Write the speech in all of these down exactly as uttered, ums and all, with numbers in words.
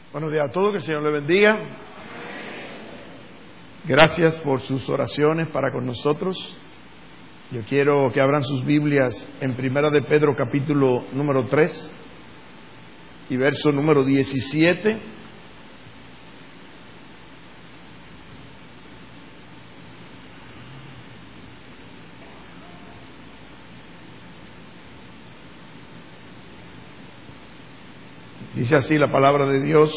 Buenos días a todos, que el Señor les bendiga. Gracias por sus oraciones para con nosotros. Yo quiero que abran sus Biblias en Primera de Pedro, capítulo número tres y verso número diecisiete. Dice así la palabra de Dios: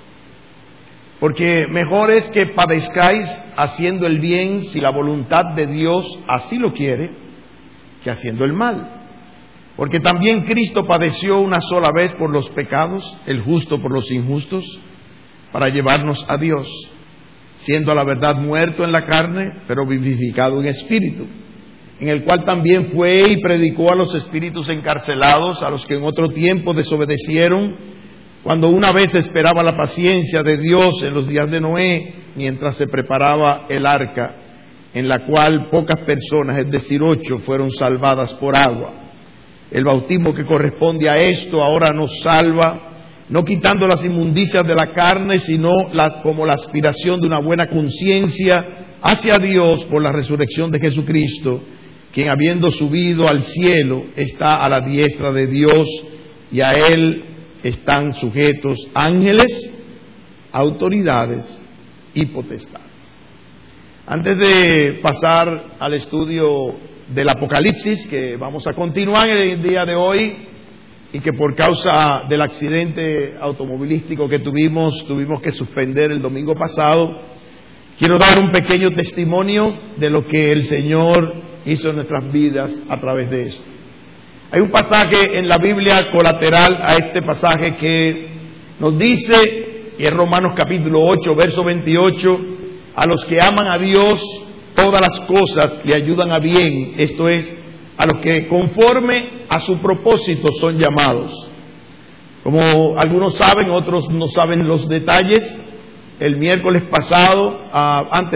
porque mejor es que padezcáis haciendo el bien, si la voluntad de Dios así lo quiere, que haciendo el mal. Porque también Cristo padeció una sola vez por los pecados, el justo por los injustos, para llevarnos a Dios, siendo a la verdad muerto en la carne, pero vivificado en espíritu, en el cual también fue y predicó a los espíritus encarcelados, a los que en otro tiempo desobedecieron, cuando una vez esperaba la paciencia de Dios en los días de Noé, mientras se preparaba el arca, en la cual pocas personas, es decir, ocho, fueron salvadas por agua. El bautismo que corresponde a esto ahora nos salva, no quitando las inmundicias de la carne, sino la, como la aspiración de una buena conciencia hacia Dios por la resurrección de Jesucristo, quien habiendo subido al cielo está a la diestra de Dios, y a Él están sujetos ángeles, autoridades y potestades. Antes de pasar al estudio del Apocalipsis, que vamos a continuar en el día de hoy, y que por causa del accidente automovilístico que tuvimos, tuvimos que suspender el domingo pasado, quiero dar un pequeño testimonio de lo que el Señor hizo en nuestras vidas a través de esto. Hay un pasaje en la Biblia colateral a este pasaje que nos dice, y es Romanos capítulo ocho, verso veintiocho, a los que aman a Dios, todas las cosas le ayudan a bien, esto es, a los que conforme a su propósito son llamados. Como algunos saben, otros no saben los detalles, el miércoles pasado, uh, antes,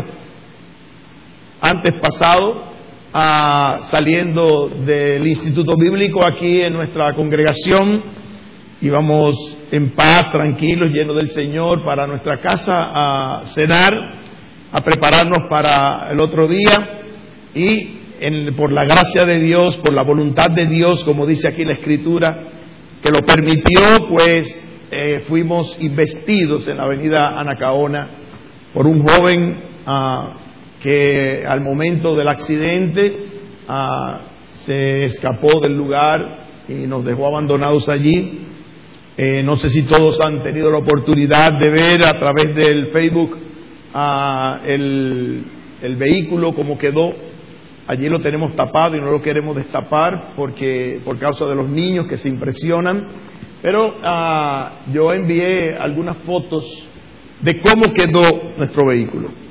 antes pasado, Uh, saliendo del Instituto Bíblico aquí en nuestra congregación, íbamos en paz, tranquilos, llenos del Señor, para nuestra casa a cenar, a prepararnos para el otro día, y en, por la gracia de Dios, por la voluntad de Dios, como dice aquí la Escritura, que lo permitió, pues eh, fuimos investidos en la avenida Anacaona por un joven uh, que al momento del accidente uh, se escapó del lugar y nos dejó abandonados allí. Eh, no sé si todos han tenido la oportunidad de ver a través del Facebook uh, el, el vehículo como quedó. Allí lo tenemos tapado y no lo queremos destapar porque por causa de los niños que se impresionan. Pero uh, yo envié algunas fotos de cómo quedó nuestro vehículo,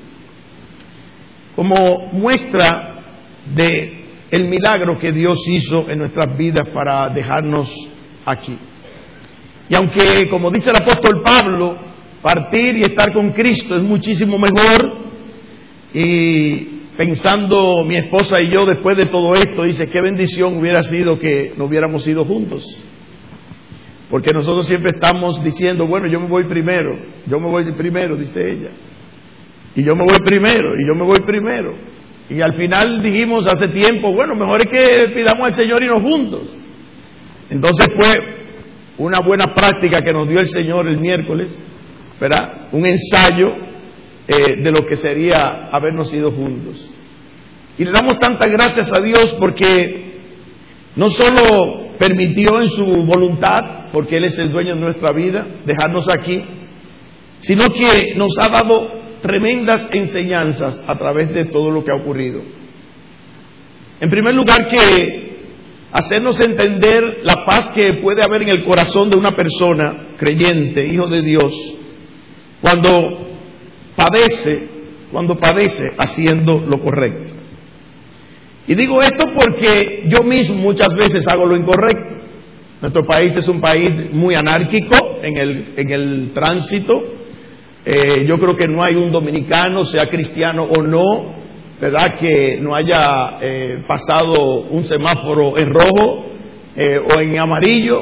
como muestra de el milagro que Dios hizo en nuestras vidas para dejarnos aquí. Y aunque, como dice el apóstol Pablo, partir y estar con Cristo es muchísimo mejor, y pensando mi esposa y yo después de todo esto, dice, qué bendición hubiera sido que no hubiéramos ido juntos. Porque nosotros siempre estamos diciendo, bueno, yo me voy primero, yo me voy primero, dice ella. Y yo me voy primero, y yo me voy primero. Y al final dijimos hace tiempo, bueno, mejor es que pidamos al Señor irnos juntos. Entonces fue una buena práctica que nos dio el Señor el miércoles, ¿verdad? Un ensayo eh, de lo que sería habernos ido juntos. Y le damos tantas gracias a Dios porque no solo permitió en su voluntad, porque Él es el dueño de nuestra vida, dejarnos aquí, sino que nos ha dado tremendas enseñanzas a través de todo lo que ha ocurrido. En primer lugar, que hacernos entender la paz que puede haber en el corazón de una persona creyente, hijo de Dios, cuando padece, cuando padece haciendo lo correcto. Y digo esto porque yo mismo muchas veces hago lo incorrecto. Nuestro país es un país muy anárquico en el, en el tránsito. Eh, yo creo que no hay un dominicano, sea cristiano o no, ¿verdad?, que no haya eh, pasado un semáforo en rojo eh, o en amarillo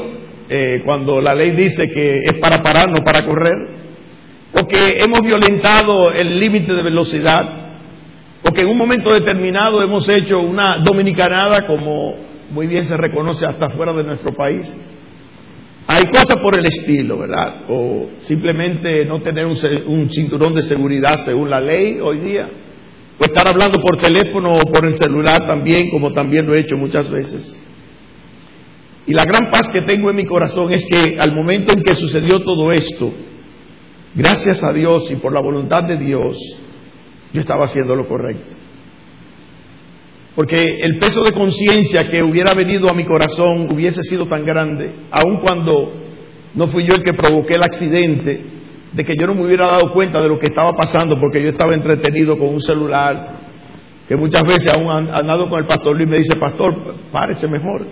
eh, cuando la ley dice que es para parar, no para correr, o que hemos violentado el límite de velocidad, o que en un momento determinado hemos hecho una dominicanada, como muy bien se reconoce hasta fuera de nuestro país. Hay cosas por el estilo, ¿verdad? O simplemente no tener un, un cinturón de seguridad según la ley hoy día, o estar hablando por teléfono o por el celular también, como también lo he hecho muchas veces. Y la gran paz que tengo en mi corazón es que al momento en que sucedió todo esto, gracias a Dios y por la voluntad de Dios, yo estaba haciendo lo correcto. Porque el peso de conciencia que hubiera venido a mi corazón hubiese sido tan grande, aun cuando no fui yo el que provoqué el accidente, de que yo no me hubiera dado cuenta de lo que estaba pasando, porque yo estaba entretenido con un celular, que muchas veces aún andado con el pastor Luis me dice, pastor, párese mejor,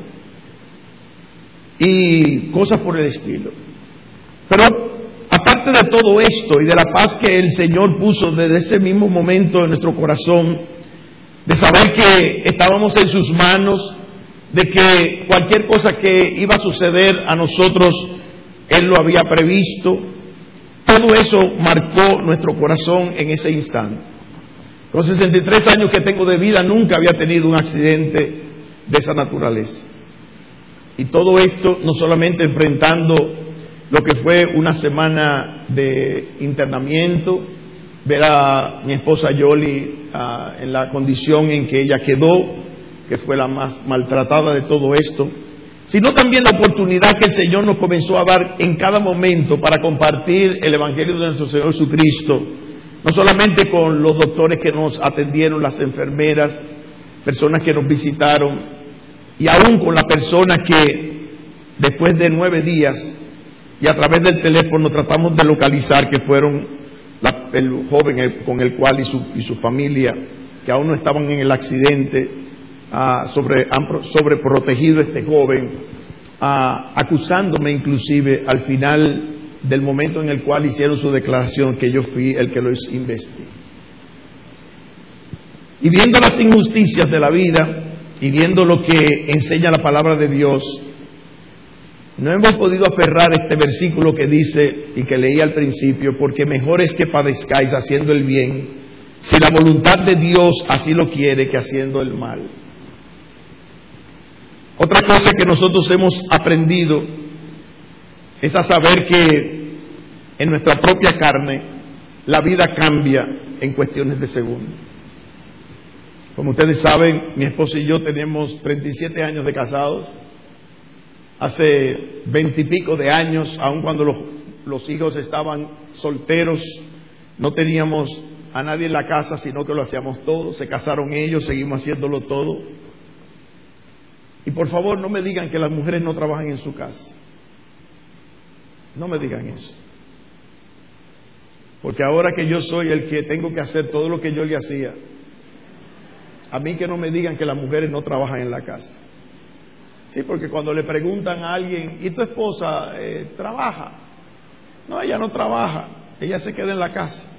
y cosas por el estilo. Pero aparte de todo esto y de la paz que el Señor puso desde ese mismo momento en nuestro corazón, de saber que estábamos en sus manos, de que cualquier cosa que iba a suceder a nosotros, Él lo había previsto, todo eso marcó nuestro corazón en ese instante. Con sesenta y tres años que tengo de vida, nunca había tenido un accidente de esa naturaleza. Y todo esto no solamente enfrentando lo que fue una semana de internamiento, ver a mi esposa Yoli uh, en la condición en que ella quedó, que fue la más maltratada de todo esto, sino también la oportunidad que el Señor nos comenzó a dar en cada momento para compartir el Evangelio de nuestro Señor Jesucristo, no solamente con los doctores que nos atendieron, las enfermeras, personas que nos visitaron, y aún con la persona que después de nueve días y a través del teléfono tratamos de localizar, que fueron La, el joven el, con el cual y su, y su familia, que aún no estaban en el accidente, uh, sobre, han sobreprotegido a este joven, uh, acusándome inclusive al final del momento en el cual hicieron su declaración que yo fui el que los investigué. Y viendo las injusticias de la vida y viendo lo que enseña la palabra de Dios, no hemos podido aferrar este versículo que dice y que leí al principio, porque mejor es que padezcáis haciendo el bien, si la voluntad de Dios así lo quiere, que haciendo el mal. Otra cosa que nosotros hemos aprendido es a saber que en nuestra propia carne la vida cambia en cuestiones de segundo. Como ustedes saben, mi esposo y yo tenemos treinta y siete años de casados. Hace veintipico de años, aun cuando los, los hijos estaban solteros, no teníamos a nadie en la casa, sino que lo hacíamos todo. Se casaron ellos, seguimos haciéndolo todo. Y por favor, no me digan que las mujeres no trabajan en su casa. No me digan eso. Porque ahora que yo soy el que tengo que hacer todo lo que yo le hacía, a mí que no me digan que las mujeres no trabajan en la casa. Sí, porque cuando le preguntan a alguien, ¿y tu esposa eh, trabaja? No, ella no trabaja, ella se queda en la casa.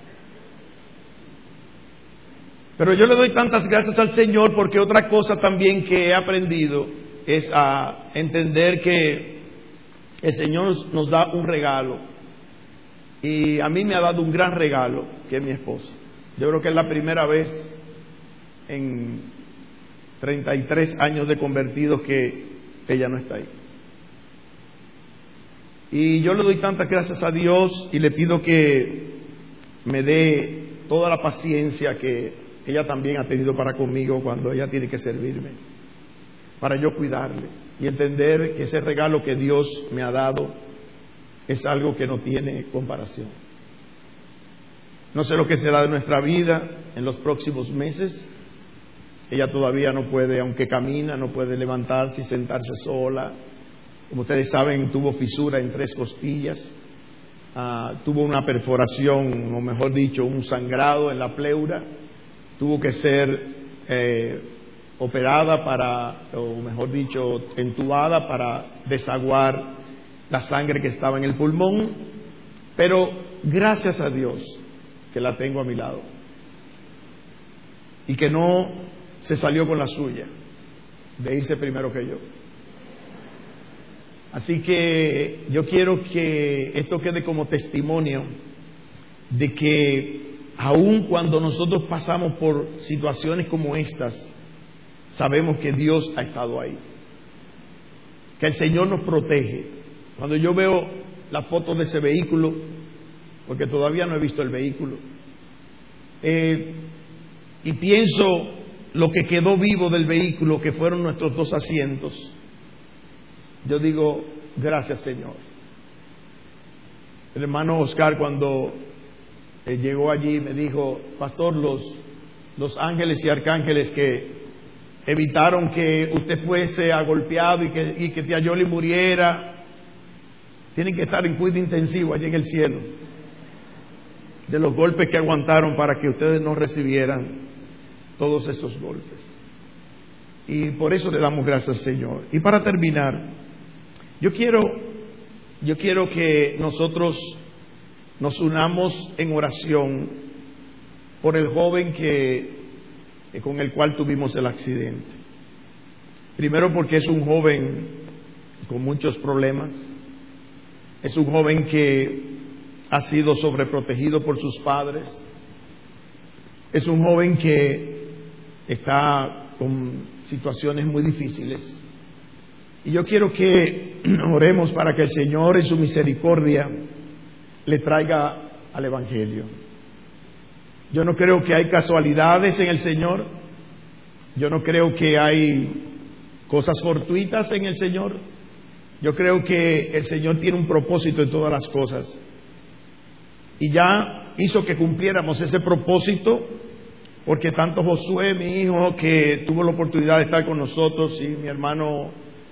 Pero yo le doy tantas gracias al Señor, porque otra cosa también que he aprendido es a entender que el Señor nos da un regalo. Y a mí me ha dado un gran regalo, que es mi esposa. Yo creo que es la primera vez en treinta y tres años de convertidos que ella no está ahí. Y yo le doy tantas gracias a Dios y le pido que me dé toda la paciencia que ella también ha tenido para conmigo cuando ella tiene que servirme, para yo cuidarle y entender que ese regalo que Dios me ha dado es algo que no tiene comparación. No sé lo que será de nuestra vida en los próximos meses. Ella todavía no puede, aunque camina, no puede levantarse y sentarse sola. Como ustedes saben, tuvo fisura en tres costillas, uh, tuvo una perforación, o mejor dicho, un sangrado en la pleura. Tuvo que ser eh, operada para, o mejor dicho, entubada para desaguar la sangre que estaba en el pulmón. Pero gracias a Dios que la tengo a mi lado y que no se salió con la suya de irse primero que yo. Así que yo quiero que esto quede como testimonio de que aun cuando nosotros pasamos por situaciones como estas, sabemos que Dios ha estado ahí, que el Señor nos protege. Cuando yo veo las fotos de ese vehículo, porque todavía no he visto el vehículo, eh, y pienso lo que quedó vivo del vehículo, que fueron nuestros dos asientos, yo digo, gracias Señor. El hermano Oscar, cuando eh, llegó allí, me dijo, pastor, los, los ángeles y arcángeles que evitaron que usted fuese agolpeado y que, y que tía Yoli muriera, tienen que estar en cuidado intensivo allí en el cielo, de los golpes que aguantaron para que ustedes no recibieran todos esos golpes. Y por eso le damos gracias al Señor. Y para terminar, yo quiero, yo quiero que nosotros nos unamos en oración por el joven que, con el cual tuvimos el accidente. Primero porque es un joven con muchos problemas, es un joven que ha sido sobreprotegido por sus padres, es un joven que está con situaciones muy difíciles. Y yo quiero que oremos para que el Señor en su misericordia le traiga al Evangelio. Yo no creo que hay casualidades en el Señor. Yo no creo que hay cosas fortuitas en el Señor. Yo creo que el Señor tiene un propósito en todas las cosas. Y ya hizo que cumpliéramos ese propósito, porque tanto Josué, mi hijo, que tuvo la oportunidad de estar con nosotros, y mi hermano,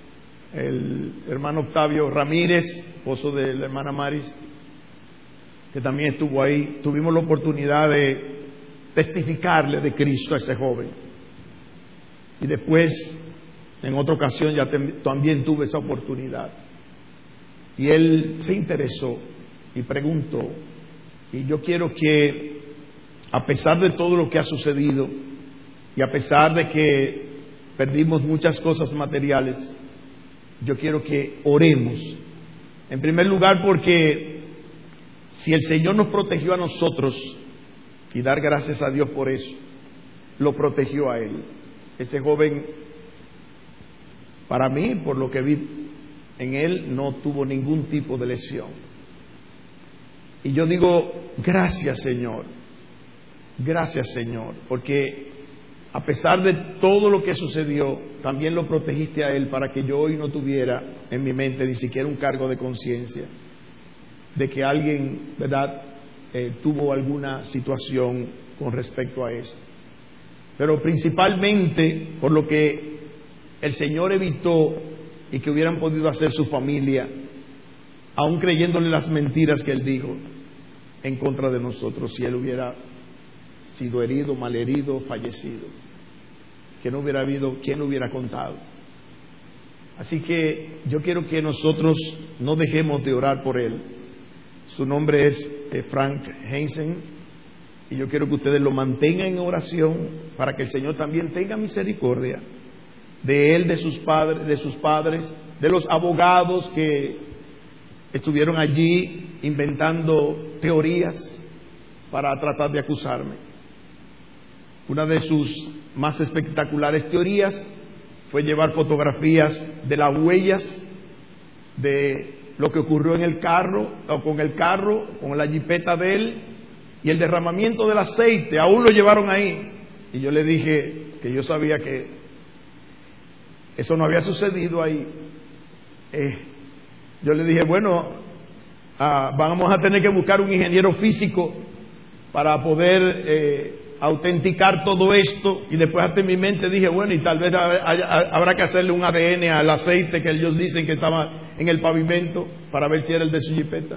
el hermano Octavio Ramírez, esposo de la hermana Maris, que también estuvo ahí, tuvimos la oportunidad de testificarle de Cristo a ese joven. Y después, en otra ocasión, ya te, también tuve esa oportunidad. Y él se interesó y preguntó. Y yo quiero que, a pesar de todo lo que ha sucedido, y a pesar de que perdimos muchas cosas materiales, yo quiero que oremos. En primer lugar, porque si el Señor nos protegió a nosotros, y dar gracias a Dios por eso, lo protegió a él. Ese joven, para mí, por lo que vi en él, no tuvo ningún tipo de lesión. Y yo digo, gracias Señor, gracias Señor, porque a pesar de todo lo que sucedió, también lo protegiste a él para que yo hoy no tuviera en mi mente ni siquiera un cargo de conciencia de que alguien, ¿verdad?, eh, tuvo alguna situación con respecto a esto. Pero principalmente por lo que el Señor evitó y que hubieran podido hacer su familia, aún creyéndole las mentiras que él dijo en contra de nosotros, si él hubiera sido herido, malherido, fallecido, que no hubiera habido quien lo hubiera contado. Así que yo quiero que nosotros no dejemos de orar por él. Su nombre es eh, Frank Hansen, y yo quiero que ustedes lo mantengan en oración para que el Señor también tenga misericordia de él, de sus padres, de sus padres, de los abogados que estuvieron allí inventando teorías para tratar de acusarme. Una de sus más espectaculares teorías fue llevar fotografías de las huellas de lo que ocurrió en el carro, o con el carro, con la jipeta de él, y el derramamiento del aceite, aún lo llevaron ahí. Y yo le dije que yo sabía que eso no había sucedido ahí. Eh, yo le dije, bueno, ah, vamos a tener que buscar un ingeniero físico para poder eh, autenticar todo esto. Y después hasta en mi mente dije, bueno, y tal vez habrá que hacerle un A D N al aceite que ellos dicen que estaba en el pavimento para ver si era el de su jipeta.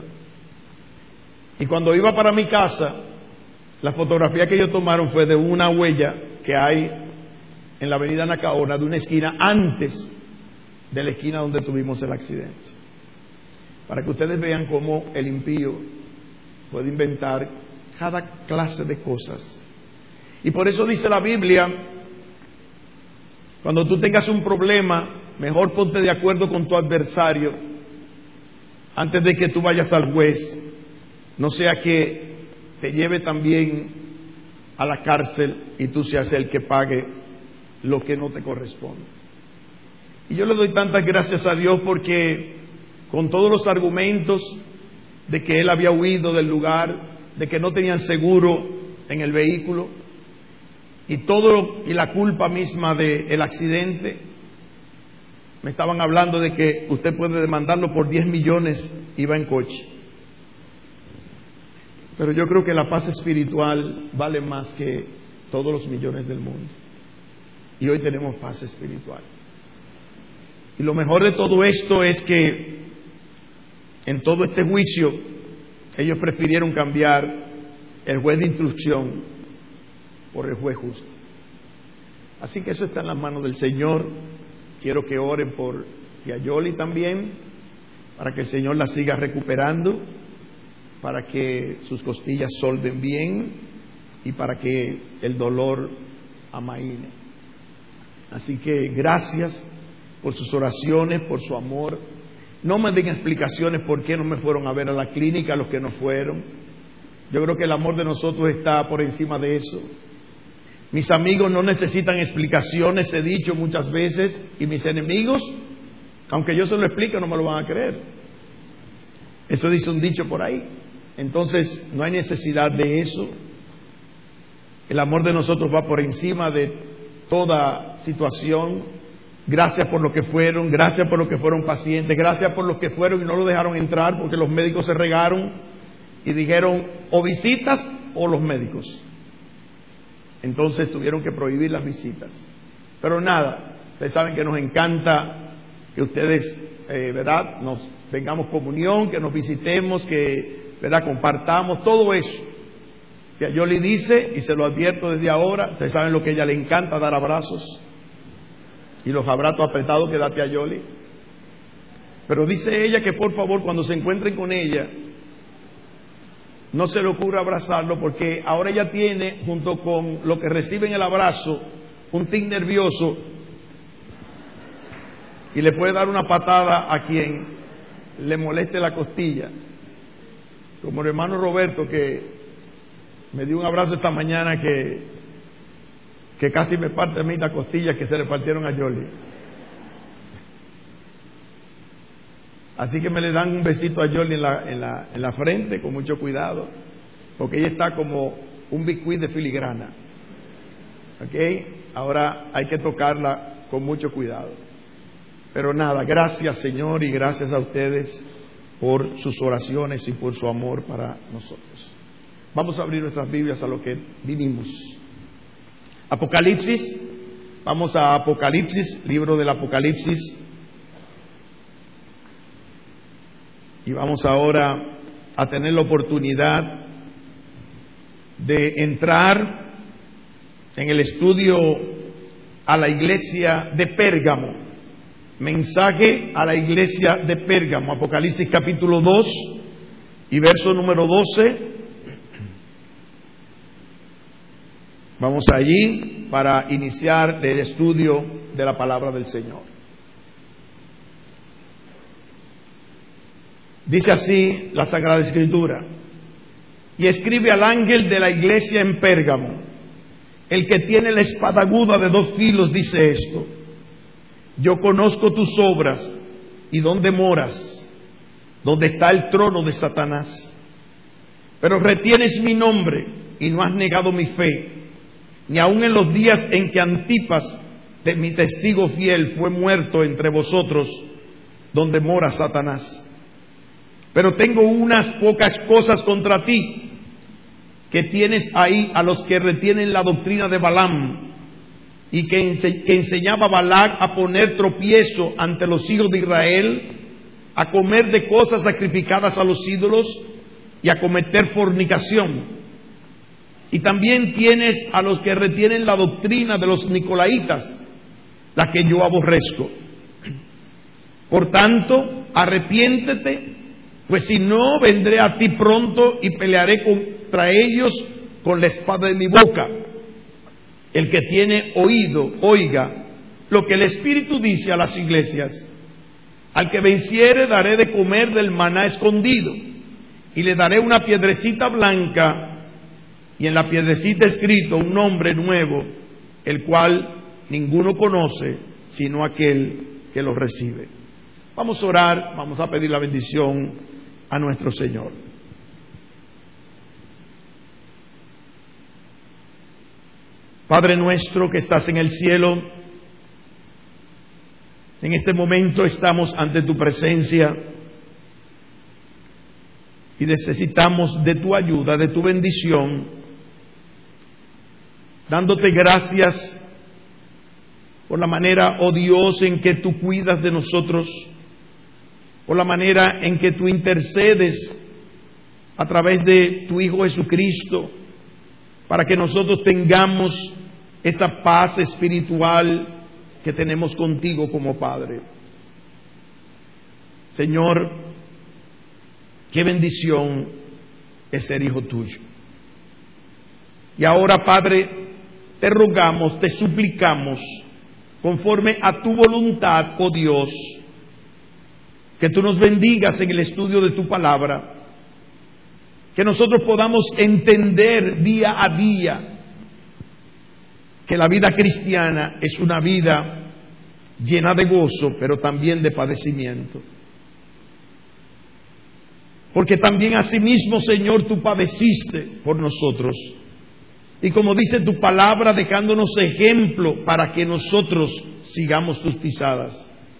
Y cuando iba para mi casa, la fotografía que ellos tomaron fue de una huella que hay en la avenida Nacaona, de una esquina antes de la esquina donde tuvimos el accidente, para que ustedes vean cómo el impío puede inventar cada clase de cosas. Y por eso dice la Biblia, cuando tú tengas un problema, mejor ponte de acuerdo con tu adversario antes de que tú vayas al juez, no sea que te lleve también a la cárcel y tú seas el que pague lo que no te corresponde. Y yo le doy tantas gracias a Dios porque con todos los argumentos de que él había huido del lugar, de que no tenían seguro en el vehículo y todo y la culpa misma del accidente, me estaban hablando de que usted puede demandarlo por diez millones, iba en coche. Pero yo creo que la paz espiritual vale más que todos los millones del mundo. Y hoy tenemos paz espiritual. Y lo mejor de todo esto es que en todo este juicio ellos prefirieron cambiar el juez de instrucción por el juez justo. Así que eso está en las manos del Señor. Quiero que oren por Yayoli también, para que el Señor la siga recuperando, para que sus costillas solden bien y para que el dolor amaine. Así que gracias por sus oraciones, por su amor. No me den explicaciones por qué no me fueron a ver a la clínica los que no fueron. Yo creo que el amor de nosotros está por encima de eso. Mis amigos no necesitan explicaciones, he dicho muchas veces, y mis enemigos, aunque yo se lo explique, no me lo van a creer. Eso dice un dicho por ahí. Entonces, no hay necesidad de eso. El amor de nosotros va por encima de toda situación. Gracias por lo que fueron, gracias por lo que fueron pacientes, gracias por los que fueron y no lo dejaron entrar porque los médicos se regaron y dijeron o visitas o los médicos. Entonces tuvieron que prohibir las visitas. Pero nada, ustedes saben que nos encanta que ustedes, eh, ¿verdad?, nos tengamos comunión, que nos visitemos, que, ¿verdad?, compartamos todo eso. Que a Yoli dice, y se lo advierto desde ahora, ustedes saben lo que a ella le encanta, dar abrazos. Y los abrazos apretados que da tía Yoli. Pero dice ella que por favor cuando se encuentren con ella no se le ocurra abrazarlo, porque ahora ella tiene, junto con lo que recibe en el abrazo, un tic nervioso y le puede dar una patada a quien le moleste la costilla. Como el hermano Roberto, que me dio un abrazo esta mañana que que casi me parte a mí las costillas que se le partieron a Yoli. Así que me le dan un besito a Yoli en la, en la, en la frente, con mucho cuidado, porque ella está como un biscuit de filigrana. ¿Ok? Ahora hay que tocarla con mucho cuidado. Pero nada, gracias Señor y gracias a ustedes por sus oraciones y por su amor para nosotros. Vamos a abrir nuestras Biblias a lo que vinimos. Apocalipsis, vamos a Apocalipsis, libro del Apocalipsis, y vamos ahora a tener la oportunidad de entrar en el estudio a la iglesia de Pérgamo, mensaje a la iglesia de Pérgamo, Apocalipsis capítulo dos y verso número doce. Vamos allí para iniciar el estudio de la palabra del Señor. Dice así la Sagrada Escritura: y escribe al ángel de la iglesia en Pérgamo, el que tiene la espada aguda de dos filos, dice esto: yo conozco tus obras y dónde moras, donde está el trono de Satanás, pero retienes mi nombre y no has negado mi fe, ni aun en los días en que Antipas, de mi testigo fiel, fue muerto entre vosotros, donde mora Satanás. Pero tengo unas pocas cosas contra ti, que tienes ahí a los que retienen la doctrina de Balaam, y que, ense- que enseñaba a Balac a poner tropiezo ante los hijos de Israel, a comer de cosas sacrificadas a los ídolos y a cometer fornicación. Y también tienes a los que retienen la doctrina de los nicolaitas, la que yo aborrezco. Por tanto, arrepiéntete, pues si no, vendré a ti pronto y pelearé contra ellos con la espada de mi boca. El que tiene oído, oiga lo que el Espíritu dice a las iglesias. Al que venciere daré de comer del maná escondido, y le daré una piedrecita blanca, y en la piedrecita escrito un nombre nuevo, el cual ninguno conoce, sino aquel que lo recibe. Vamos a orar, vamos a pedir la bendición a nuestro Señor. Padre nuestro que estás en el cielo, en este momento estamos ante tu presencia y necesitamos de tu ayuda, de tu bendición, dándote gracias por la manera, oh Dios, en que tú cuidas de nosotros, por la manera en que tú intercedes a través de tu Hijo Jesucristo, para que nosotros tengamos esa paz espiritual que tenemos contigo como Padre. Señor, qué bendición es ser hijo tuyo. Y ahora, Padre, te rogamos, te suplicamos, conforme a tu voluntad, oh Dios, que tú nos bendigas en el estudio de tu palabra, que nosotros podamos entender día a día que la vida cristiana es una vida llena de gozo, pero también de padecimiento. Porque también asimismo, Señor, tú padeciste por nosotros. Y como dice tu palabra, dejándonos ejemplo para que nosotros sigamos tus pisadas.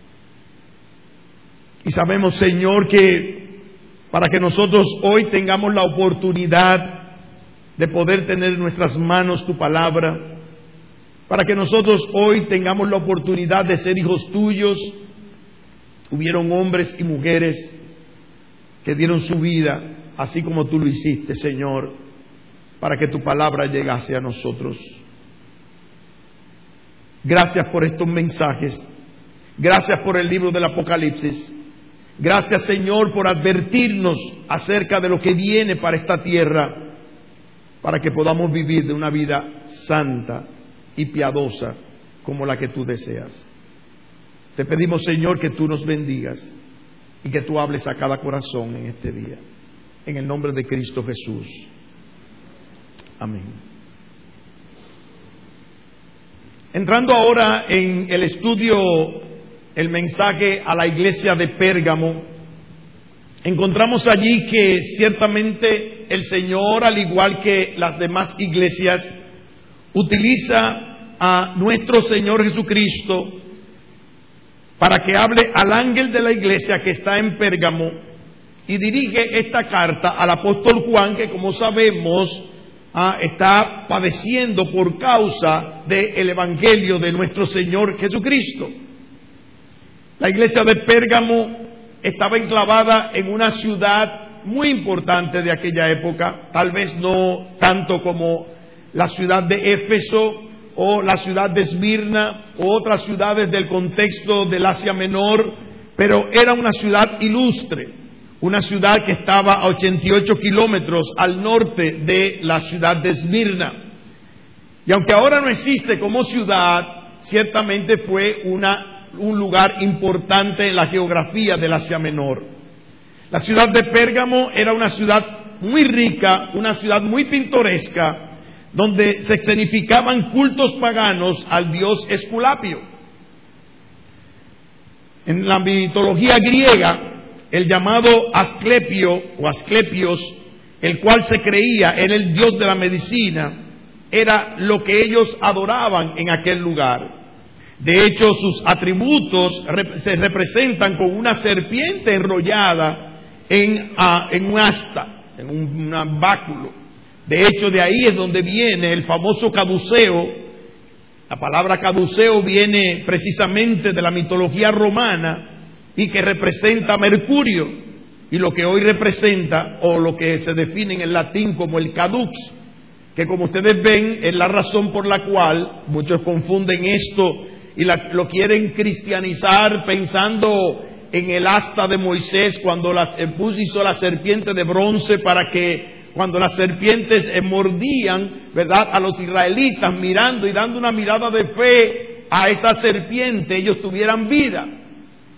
Y sabemos, Señor, que para que nosotros hoy tengamos la oportunidad de poder tener en nuestras manos tu palabra, para que nosotros hoy tengamos la oportunidad de ser hijos tuyos, hubieron hombres y mujeres que dieron su vida, así como tú lo hiciste, Señor, para que tu palabra llegase a nosotros. Gracias por estos mensajes. Gracias por el libro del Apocalipsis. Gracias, Señor, por advertirnos acerca de lo que viene para esta tierra, para que podamos vivir de una vida santa y piadosa como la que tú deseas. Te pedimos, Señor, que tú nos bendigas y que tú hables a cada corazón en este día. En el nombre de Cristo Jesús. Amén. Entrando ahora en el estudio, el mensaje a la iglesia de Pérgamo, encontramos allí que ciertamente el Señor, al igual que las demás iglesias, utiliza a nuestro Señor Jesucristo para que hable al ángel de la iglesia que está en Pérgamo y dirige esta carta al apóstol Juan, que como sabemos ah, está padeciendo por causa del evangelio de nuestro Señor Jesucristo. La iglesia de Pérgamo estaba enclavada en una ciudad muy importante de aquella época, tal vez no tanto como la ciudad de Éfeso o la ciudad de Esmirna o otras ciudades del contexto del Asia Menor, pero era una ciudad ilustre, una ciudad que estaba a ochenta y ocho kilómetros al norte de la ciudad de Esmirna. Y aunque ahora no existe como ciudad, ciertamente fue una, un lugar importante en la geografía del Asia Menor. La ciudad de Pérgamo era una ciudad muy rica, una ciudad muy pintoresca, donde se escenificaban cultos paganos al dios Esculapio. En la mitología griega, el llamado Asclepio o Asclepios, el cual se creía era el dios de la medicina, era lo que ellos adoraban en aquel lugar. De hecho, sus atributos se representan con una serpiente enrollada en, uh, en un asta, en un, un báculo. De hecho, de ahí es donde viene el famoso caduceo. La palabra caduceo viene precisamente de la mitología romana y que representa a Mercurio, y lo que hoy representa, o lo que se define en el latín como el cadux, que como ustedes ven es la razón por la cual muchos confunden esto y la, lo quieren cristianizar pensando en el asta de Moisés cuando la, hizo la serpiente de bronce para que cuando las serpientes eh, mordían, ¿verdad?, a los israelitas, mirando y dando una mirada de fe a esa serpiente, ellos tuvieran vida.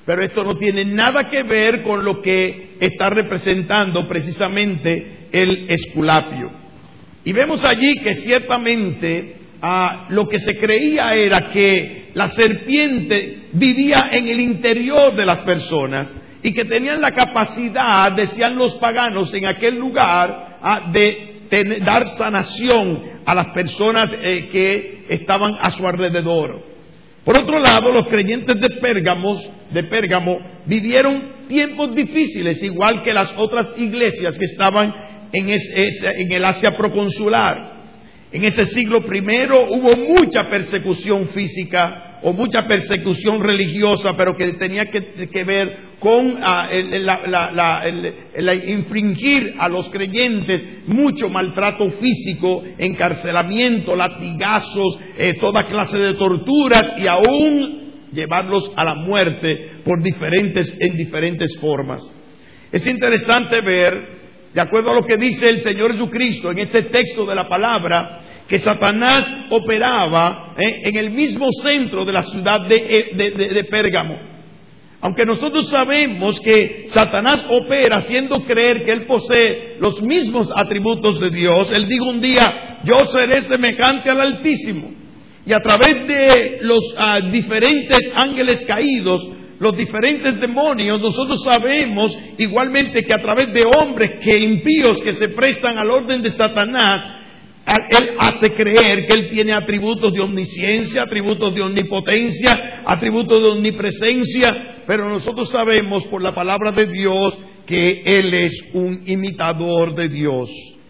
Pero esto no tiene nada que ver con lo que está representando precisamente el Esculapio. Y vemos allí que ciertamente ah, lo que se creía era que la serpiente vivía en el interior de las personas y que tenían la capacidad, decían los paganos en aquel lugar, ah, de tener, dar sanación a las personas eh, que estaban a su alrededor. Por otro lado, los creyentes de Pérgamo, de Pérgamo vivieron tiempos difíciles, igual que las otras iglesias que estaban en, ese, en el Asia proconsular. En ese siglo primero hubo mucha persecución física o mucha persecución religiosa, pero que tenía que, que ver con uh, el, la, la, la, el, el infringir a los creyentes mucho maltrato físico, encarcelamiento, latigazos, eh, toda clase de torturas y aún llevarlos a la muerte por diferentes, en diferentes formas. Es interesante ver, de acuerdo a lo que dice el Señor Jesucristo en este texto de la palabra, que Satanás operaba eh, en el mismo centro de la ciudad de, de, de, de Pérgamo. Aunque nosotros sabemos que Satanás opera haciendo creer que él posee los mismos atributos de Dios, él dijo un día: yo seré semejante al Altísimo. Y a través de los uh, diferentes ángeles caídos, los diferentes demonios, nosotros sabemos igualmente que a través de hombres que impíos que se prestan al orden de Satanás, él hace creer que él tiene atributos de omnisciencia, atributos de omnipotencia, atributos de omnipresencia, pero nosotros sabemos por la palabra de Dios que él es un imitador de Dios.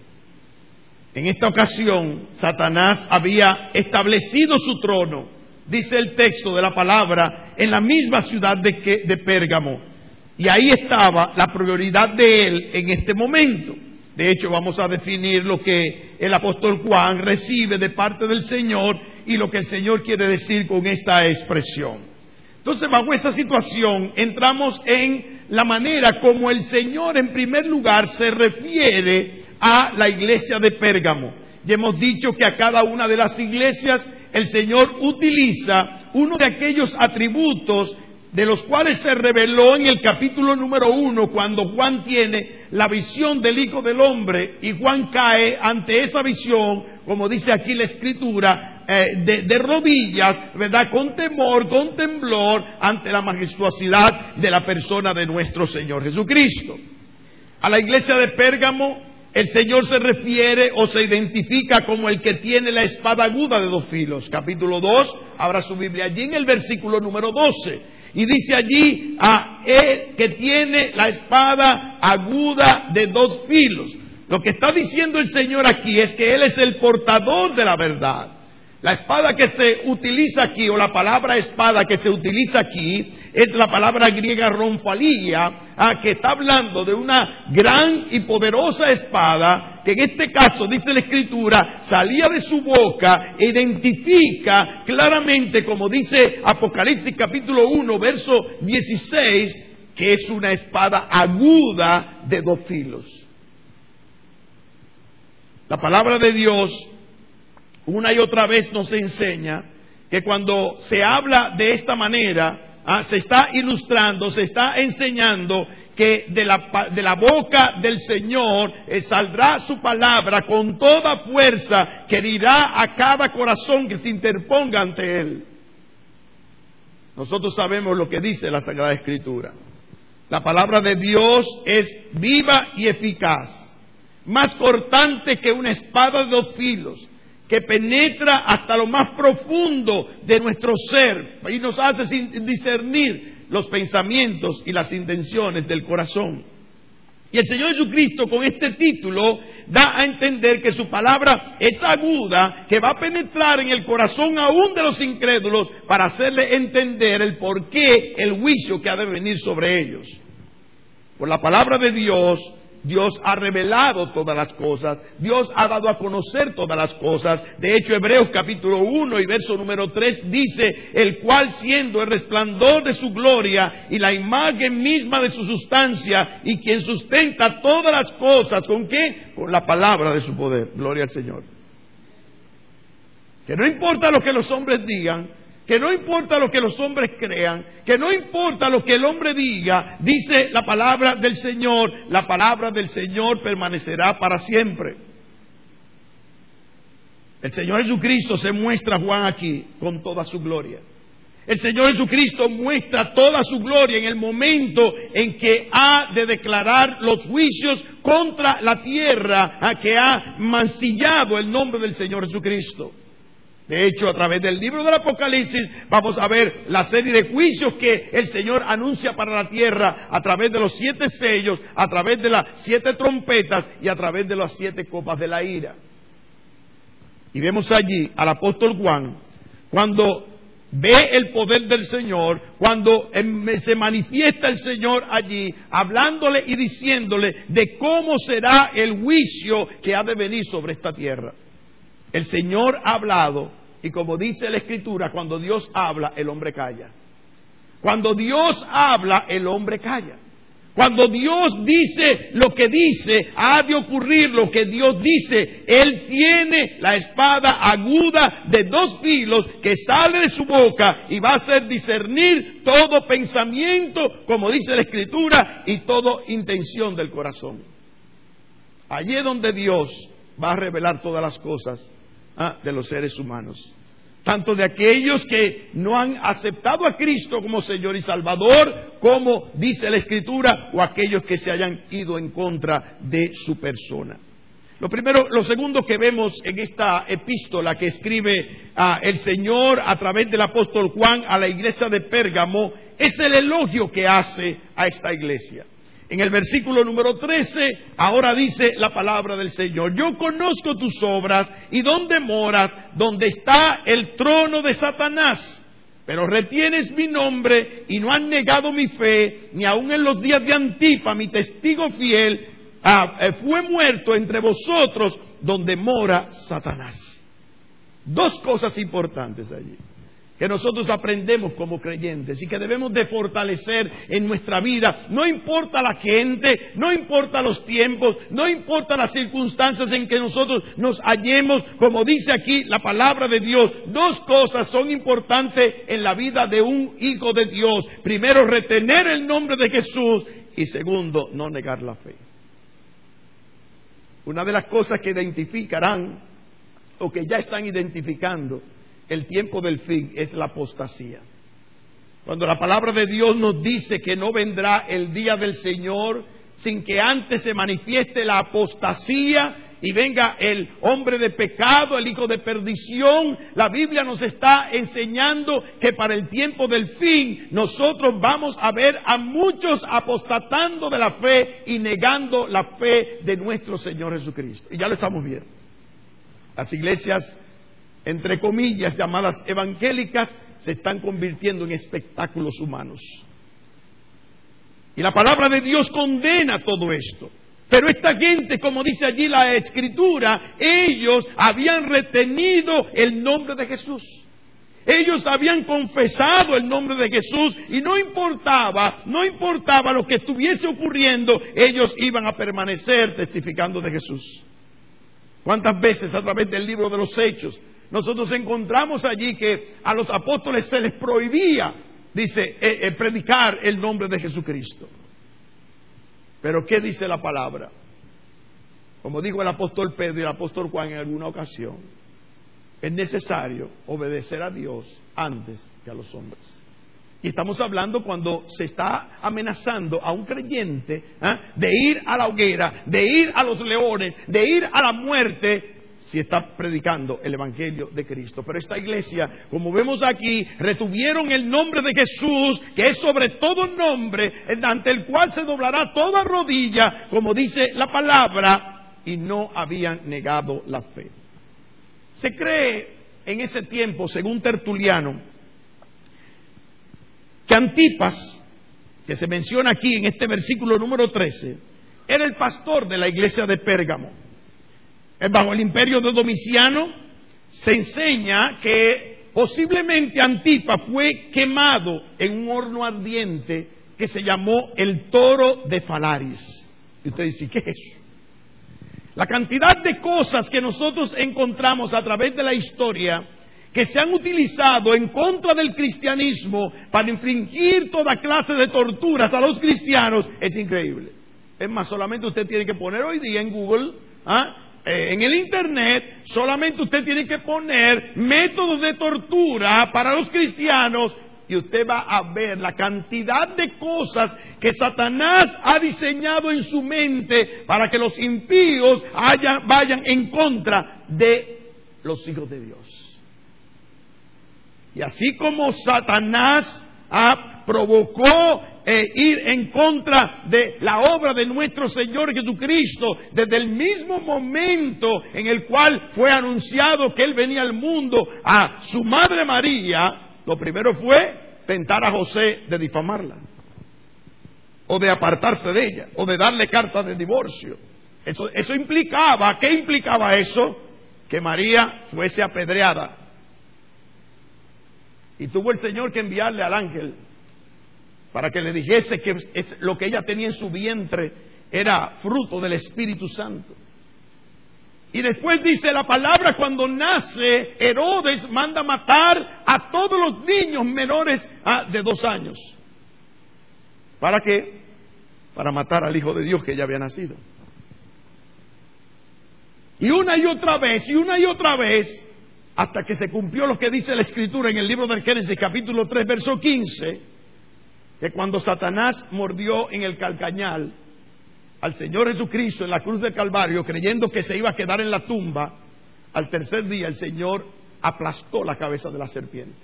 En esta ocasión, Satanás había establecido su trono, dice el texto de la palabra, en la misma ciudad de, que, de Pérgamo. Y ahí estaba la prioridad de él en este momento. De hecho, vamos a definir lo que el apóstol Juan recibe de parte del Señor y lo que el Señor quiere decir con esta expresión. Entonces, bajo esa situación, entramos en la manera como el Señor, en primer lugar, se refiere a la iglesia de Pérgamo. Ya hemos dicho que a cada una de las iglesias el Señor utiliza uno de aquellos atributos de los cuales se reveló en el capítulo número uno, cuando Juan tiene la visión del Hijo del Hombre y Juan cae ante esa visión, como dice aquí la Escritura, eh, de, de rodillas, ¿verdad? Con temor, con temblor, ante la majestuosidad de la persona de nuestro Señor Jesucristo. A la iglesia de Pérgamo, el Señor se refiere o se identifica como el que tiene la espada aguda de dos filos. Capítulo dos, abra su Biblia allí en el versículo número doce. Y dice allí, a él que tiene la espada aguda de dos filos. Lo que está diciendo el Señor aquí es que Él es el portador de la verdad. La espada que se utiliza aquí, o la palabra espada que se utiliza aquí, es la palabra griega ronfalia, ah, que está hablando de una gran y poderosa espada, que en este caso, dice la Escritura, salía de su boca e identifica claramente, como dice Apocalipsis capítulo uno, verso dieciséis, que es una espada aguda de dos filos. La palabra de Dios una y otra vez nos enseña que cuando se habla de esta manera, ah, se está ilustrando, se está enseñando que de la, de la boca del Señor eh, saldrá su palabra con toda fuerza que herirá a cada corazón que se interponga ante Él. Nosotros sabemos lo que dice la Sagrada Escritura. La palabra de Dios es viva y eficaz, más cortante que una espada de dos filos, que penetra hasta lo más profundo de nuestro ser y nos hace discernir los pensamientos y las intenciones del corazón. Y el Señor Jesucristo, con este título, da a entender que su palabra es aguda, que va a penetrar en el corazón aún de los incrédulos para hacerle entender el porqué, el juicio que ha de venir sobre ellos. Por la palabra de Dios, Dios ha revelado todas las cosas, Dios ha dado a conocer todas las cosas. De hecho, Hebreos capítulo uno y verso número tres dice: el cual, siendo el resplandor de su gloria y la imagen misma de su sustancia, y quien sustenta todas las cosas, ¿con qué? Con la palabra de su poder. Gloria al Señor. Que no importa lo que los hombres digan, que no importa lo que los hombres crean, que no importa lo que el hombre diga, dice la palabra del Señor, la palabra del Señor permanecerá para siempre. El Señor Jesucristo se muestra a Juan aquí con toda su gloria. El Señor Jesucristo muestra toda su gloria en el momento en que ha de declarar los juicios contra la tierra a que ha mancillado el nombre del Señor Jesucristo. De hecho, a través del libro del Apocalipsis vamos a ver la serie de juicios que el Señor anuncia para la tierra a través de los siete sellos, a través de las siete trompetas y a través de las siete copas de la ira. Y vemos allí al apóstol Juan, cuando ve el poder del Señor, cuando se manifiesta el Señor allí, hablándole y diciéndole de cómo será el juicio que ha de venir sobre esta tierra. El Señor ha hablado, y como dice la Escritura, cuando Dios habla, el hombre calla. Cuando Dios habla, el hombre calla. Cuando Dios dice lo que dice, ha de ocurrir lo que Dios dice. Él tiene la espada aguda de dos filos que sale de su boca y va a hacer discernir todo pensamiento, como dice la Escritura, y toda intención del corazón. Allí es donde Dios va a revelar todas las cosas ah, de los seres humanos. Tanto de aquellos que no han aceptado a Cristo como Señor y Salvador, como dice la Escritura, o aquellos que se hayan ido en contra de su persona. Lo primero, lo segundo que vemos en esta epístola que escribe uh, el Señor a través del apóstol Juan a la iglesia de Pérgamo, es el elogio que hace a esta iglesia. En el versículo número trece, ahora dice la palabra del Señor: yo conozco tus obras y dónde moras, donde está el trono de Satanás. Pero retienes mi nombre y no has negado mi fe, ni aun en los días de Antipa, mi testigo fiel, ah, eh, fue muerto entre vosotros, donde mora Satanás. Dos cosas importantes allí que nosotros aprendemos como creyentes y que debemos de fortalecer en nuestra vida. No importa la gente, no importa los tiempos, no importa las circunstancias en que nosotros nos hallemos, como dice aquí la palabra de Dios, dos cosas son importantes en la vida de un hijo de Dios. Primero, retener el nombre de Jesús, y segundo, no negar la fe. Una de las cosas que identificarán, o que ya están identificando, el tiempo del fin es la apostasía. Cuando la palabra de Dios nos dice que no vendrá el día del Señor sin que antes se manifieste la apostasía y venga el hombre de pecado, el hijo de perdición, la Biblia nos está enseñando que para el tiempo del fin nosotros vamos a ver a muchos apostatando de la fe y negando la fe de nuestro Señor Jesucristo. Y ya lo estamos viendo. Las iglesias, entre comillas, llamadas evangélicas, se están convirtiendo en espectáculos humanos. Y la palabra de Dios condena todo esto. Pero esta gente, como dice allí la Escritura, ellos habían retenido el nombre de Jesús. Ellos habían confesado el nombre de Jesús y no importaba, no importaba lo que estuviese ocurriendo, ellos iban a permanecer testificando de Jesús. ¿Cuántas veces a través del libro de los Hechos nosotros encontramos allí que a los apóstoles se les prohibía, dice, eh, eh, predicar el nombre de Jesucristo? Pero ¿qué dice la palabra? Como dijo el apóstol Pedro y el apóstol Juan en alguna ocasión, es necesario obedecer a Dios antes que a los hombres. Y estamos hablando cuando se está amenazando a un creyente ¿eh? de ir a la hoguera, de ir a los leones, de ir a la muerte, si está predicando el Evangelio de Cristo. Pero esta iglesia, como vemos aquí, retuvieron el nombre de Jesús, que es sobre todo nombre, ante el cual se doblará toda rodilla, como dice la palabra, y no habían negado la fe. Se cree en ese tiempo, según Tertuliano, que Antipas, que se menciona aquí en este versículo número trece, era el pastor de la iglesia de Pérgamo. Bajo el imperio de Domiciano se enseña que posiblemente Antipas fue quemado en un horno ardiente que se llamó el Toro de Falaris. Y usted dice, ¿qué es eso? La cantidad de cosas que nosotros encontramos a través de la historia que se han utilizado en contra del cristianismo para infringir toda clase de torturas a los cristianos es increíble. Es más, solamente usted tiene que poner hoy día en Google, ¿ah? eh, en el Internet, solamente usted tiene que poner métodos de tortura para los cristianos y usted va a ver la cantidad de cosas que Satanás ha diseñado en su mente para que los impíos hayan, vayan en contra de los hijos de Dios. Y así como Satanás ah, provocó eh, ir en contra de la obra de nuestro Señor Jesucristo, desde el mismo momento en el cual fue anunciado que Él venía al mundo, a su madre María, lo primero fue tentar a José de difamarla, o de apartarse de ella, o de darle carta de divorcio. Eso, eso implicaba, ¿qué implicaba eso? Que María fuese apedreada. Y tuvo el Señor que enviarle al ángel para que le dijese que es, lo que ella tenía en su vientre era fruto del Espíritu Santo. Y después dice la palabra, cuando nace, Herodes manda matar a todos los niños menores de dos años. ¿Para qué? Para matar al Hijo de Dios que ya había nacido. Y una y otra vez, y una y otra vez, hasta que se cumplió lo que dice la Escritura en el libro del Génesis, capítulo tres, verso quince, que cuando Satanás mordió en el calcañal al Señor Jesucristo en la cruz del Calvario, creyendo que se iba a quedar en la tumba, al tercer día el Señor aplastó la cabeza de la serpiente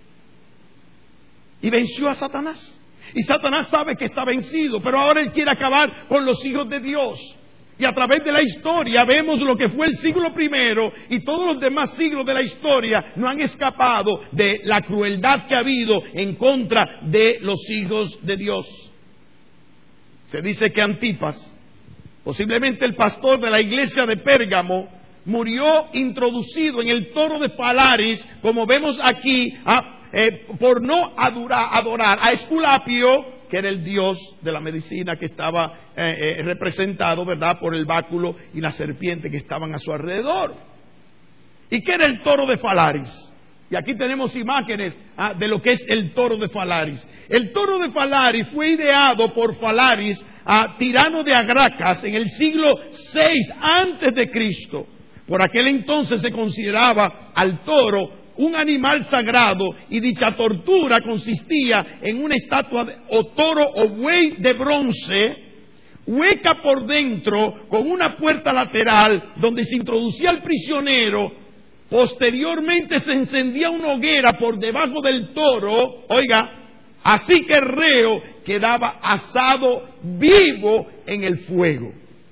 y venció a Satanás. Y Satanás sabe que está vencido, pero ahora él quiere acabar con los hijos de Dios. Y a través de la historia vemos lo que fue el siglo primero y todos los demás siglos de la historia no han escapado de la crueldad que ha habido en contra de los hijos de Dios. Se dice que Antipas, posiblemente el pastor de la iglesia de Pérgamo, murió introducido en el toro de Falaris, como vemos aquí, a, eh, por no adorar, adorar a Esculapio, que era el dios de la medicina que estaba eh, eh, representado, ¿verdad?, por el báculo y la serpiente que estaban a su alrededor. ¿Y qué era el toro de Falaris? Y aquí tenemos imágenes ah, de lo que es el toro de Falaris. El toro de Falaris fue ideado por Falaris, ah, tirano de Agracas, en el siglo seis antes de Cristo. Por aquel entonces se consideraba al toro un animal sagrado, y dicha tortura consistía en una estatua de, o toro o buey de bronce, hueca por dentro, con una puerta lateral donde se introducía al prisionero. Posteriormente se encendía una hoguera por debajo del toro, oiga, así que el reo quedaba asado vivo en el fuego.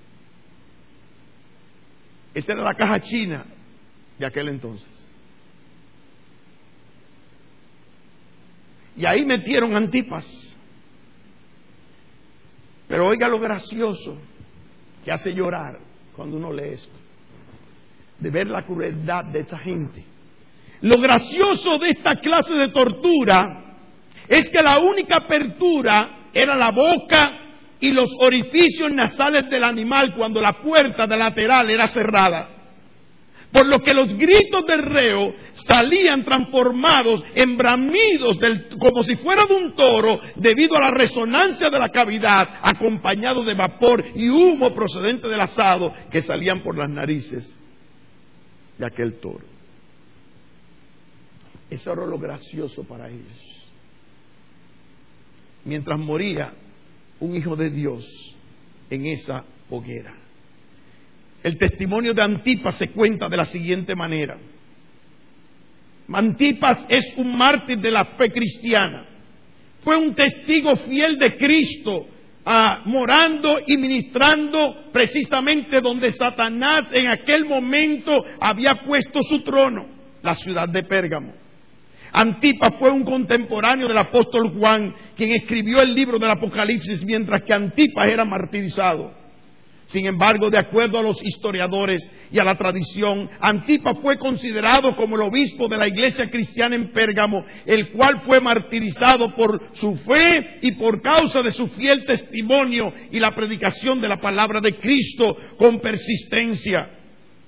Esta era la caja china de aquel entonces. Y ahí metieron Antipas. Pero oiga lo gracioso que hace llorar cuando uno lee esto, de ver la crueldad de esta gente. Lo gracioso de esta clase de tortura es que la única apertura era la boca y los orificios nasales del animal cuando la puerta de lateral era cerrada. Por lo que los gritos del reo salían transformados en bramidos del, como si fuera de un toro, debido a la resonancia de la cavidad, acompañado de vapor y humo procedente del asado que salían por las narices de aquel toro. Eso era lo gracioso para ellos. Mientras moría un hijo de Dios en esa hoguera. El testimonio de Antipas se cuenta de la siguiente manera. Antipas es un mártir de la fe cristiana. Fue un testigo fiel de Cristo, ah, morando y ministrando precisamente donde Satanás en aquel momento había puesto su trono, la ciudad de Pérgamo. Antipas fue un contemporáneo del apóstol Juan, quien escribió el libro del Apocalipsis, mientras que Antipas era martirizado. Sin embargo, de acuerdo a los historiadores y a la tradición, Antipas fue considerado como el obispo de la iglesia cristiana en Pérgamo, el cual fue martirizado por su fe y por causa de su fiel testimonio y la predicación de la palabra de Cristo con persistencia.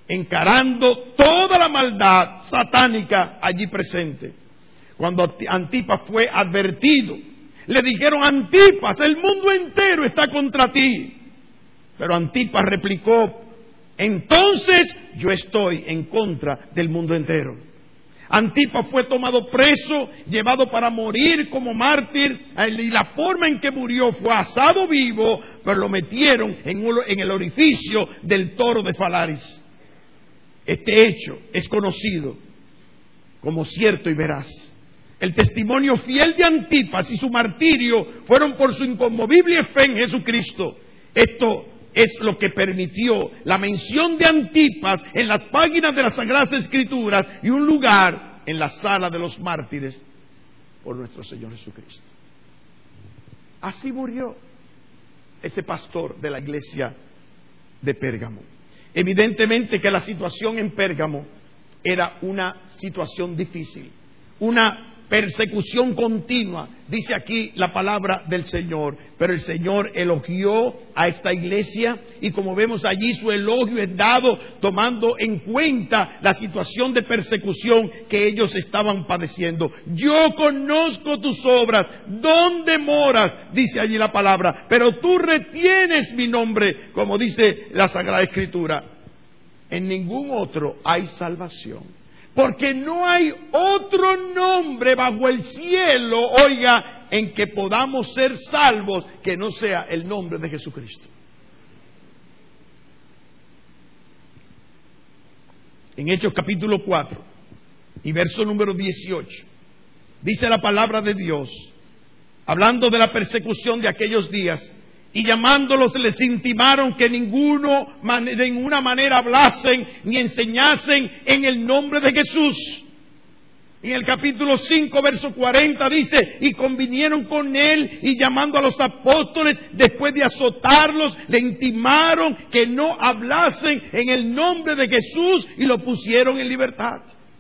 encarando toda la maldad satánica allí presente. Cuando Antipas fue advertido, le dijeron: Antipas, el mundo entero está contra ti. Pero Antipas replicó: entonces yo estoy en contra del mundo entero. Antipas fue tomado preso, llevado para morir como mártir, y la forma en que murió fue asado vivo, pero lo metieron en, un, en el orificio del toro de Falaris. Este hecho es conocido como cierto y veraz. El testimonio fiel de Antipas y su martirio fueron por su inconmovible fe en Jesucristo. Esto es lo que permitió la mención de Antipas en las páginas de las Sagradas Escrituras y un lugar en la sala de los mártires por nuestro Señor Jesucristo. Así murió ese pastor de la iglesia de Pérgamo. Evidentemente que la situación en Pérgamo era una situación difícil, una persecución continua, dice aquí la palabra del Señor. Pero el Señor elogió a esta iglesia, y como vemos allí, su elogio es dado tomando en cuenta la situación de persecución que ellos estaban padeciendo. Yo conozco tus obras, dónde moras, dice allí la palabra, pero tú retienes mi nombre, como dice la Sagrada Escritura. En ningún otro hay salvación, porque no hay otro nombre bajo el cielo, oiga, en que podamos ser salvos que no sea el nombre de Jesucristo. En Hechos capítulo cuatro y verso número dieciocho, dice la palabra de Dios, hablando de la persecución de aquellos días: y llamándolos les intimaron que ninguno de ninguna manera hablasen ni enseñasen en el nombre de Jesús. En el capítulo cinco, verso cuarenta dice: y convinieron con él, y llamando a los apóstoles, después de azotarlos, le intimaron que no hablasen en el nombre de Jesús, y lo pusieron en libertad.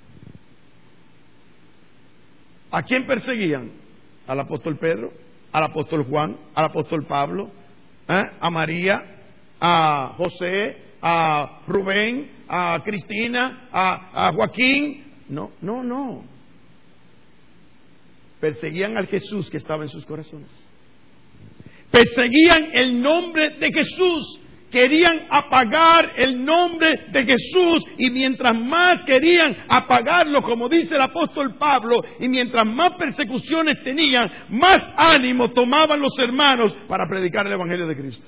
¿A quién perseguían? Al apóstol Pedro, al apóstol Juan, al apóstol Pablo, ¿eh? a María, a José, a Rubén, a Cristina, a, a Joaquín. No, no, no. Perseguían al Jesús que estaba en sus corazones. Perseguían el nombre de Jesús. Querían apagar el nombre de Jesús, y mientras más querían apagarlo, como dice el apóstol Pablo, y mientras más persecuciones tenían, más ánimo tomaban los hermanos para predicar el Evangelio de Cristo.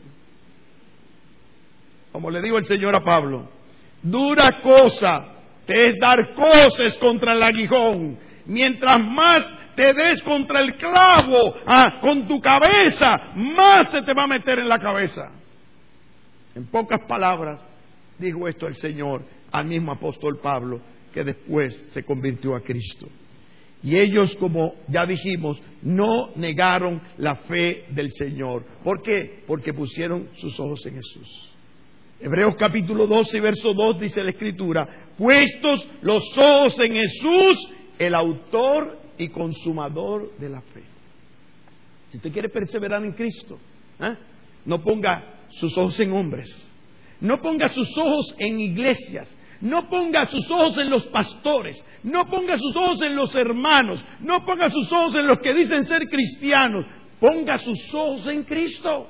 Como le digo el Señor a Pablo: dura cosa te es dar coces contra el aguijón. Mientras más te des contra el clavo, ah, con tu cabeza, más se te va a meter en la cabeza. En pocas palabras, dijo esto el Señor al mismo apóstol Pablo, que después se convirtió a Cristo. Y ellos, como ya dijimos, no negaron la fe del Señor. ¿Por qué? Porque pusieron sus ojos en Jesús. Hebreos capítulo doce, verso dos, dice la Escritura: puestos los ojos en Jesús, el autor y consumador de la fe. Si usted quiere perseverar en Cristo, ¿eh? no ponga sus ojos en hombres, no ponga sus ojos en iglesias, no ponga sus ojos en los pastores, no ponga sus ojos en los hermanos, no ponga sus ojos en los que dicen ser cristianos, ponga sus ojos en Cristo.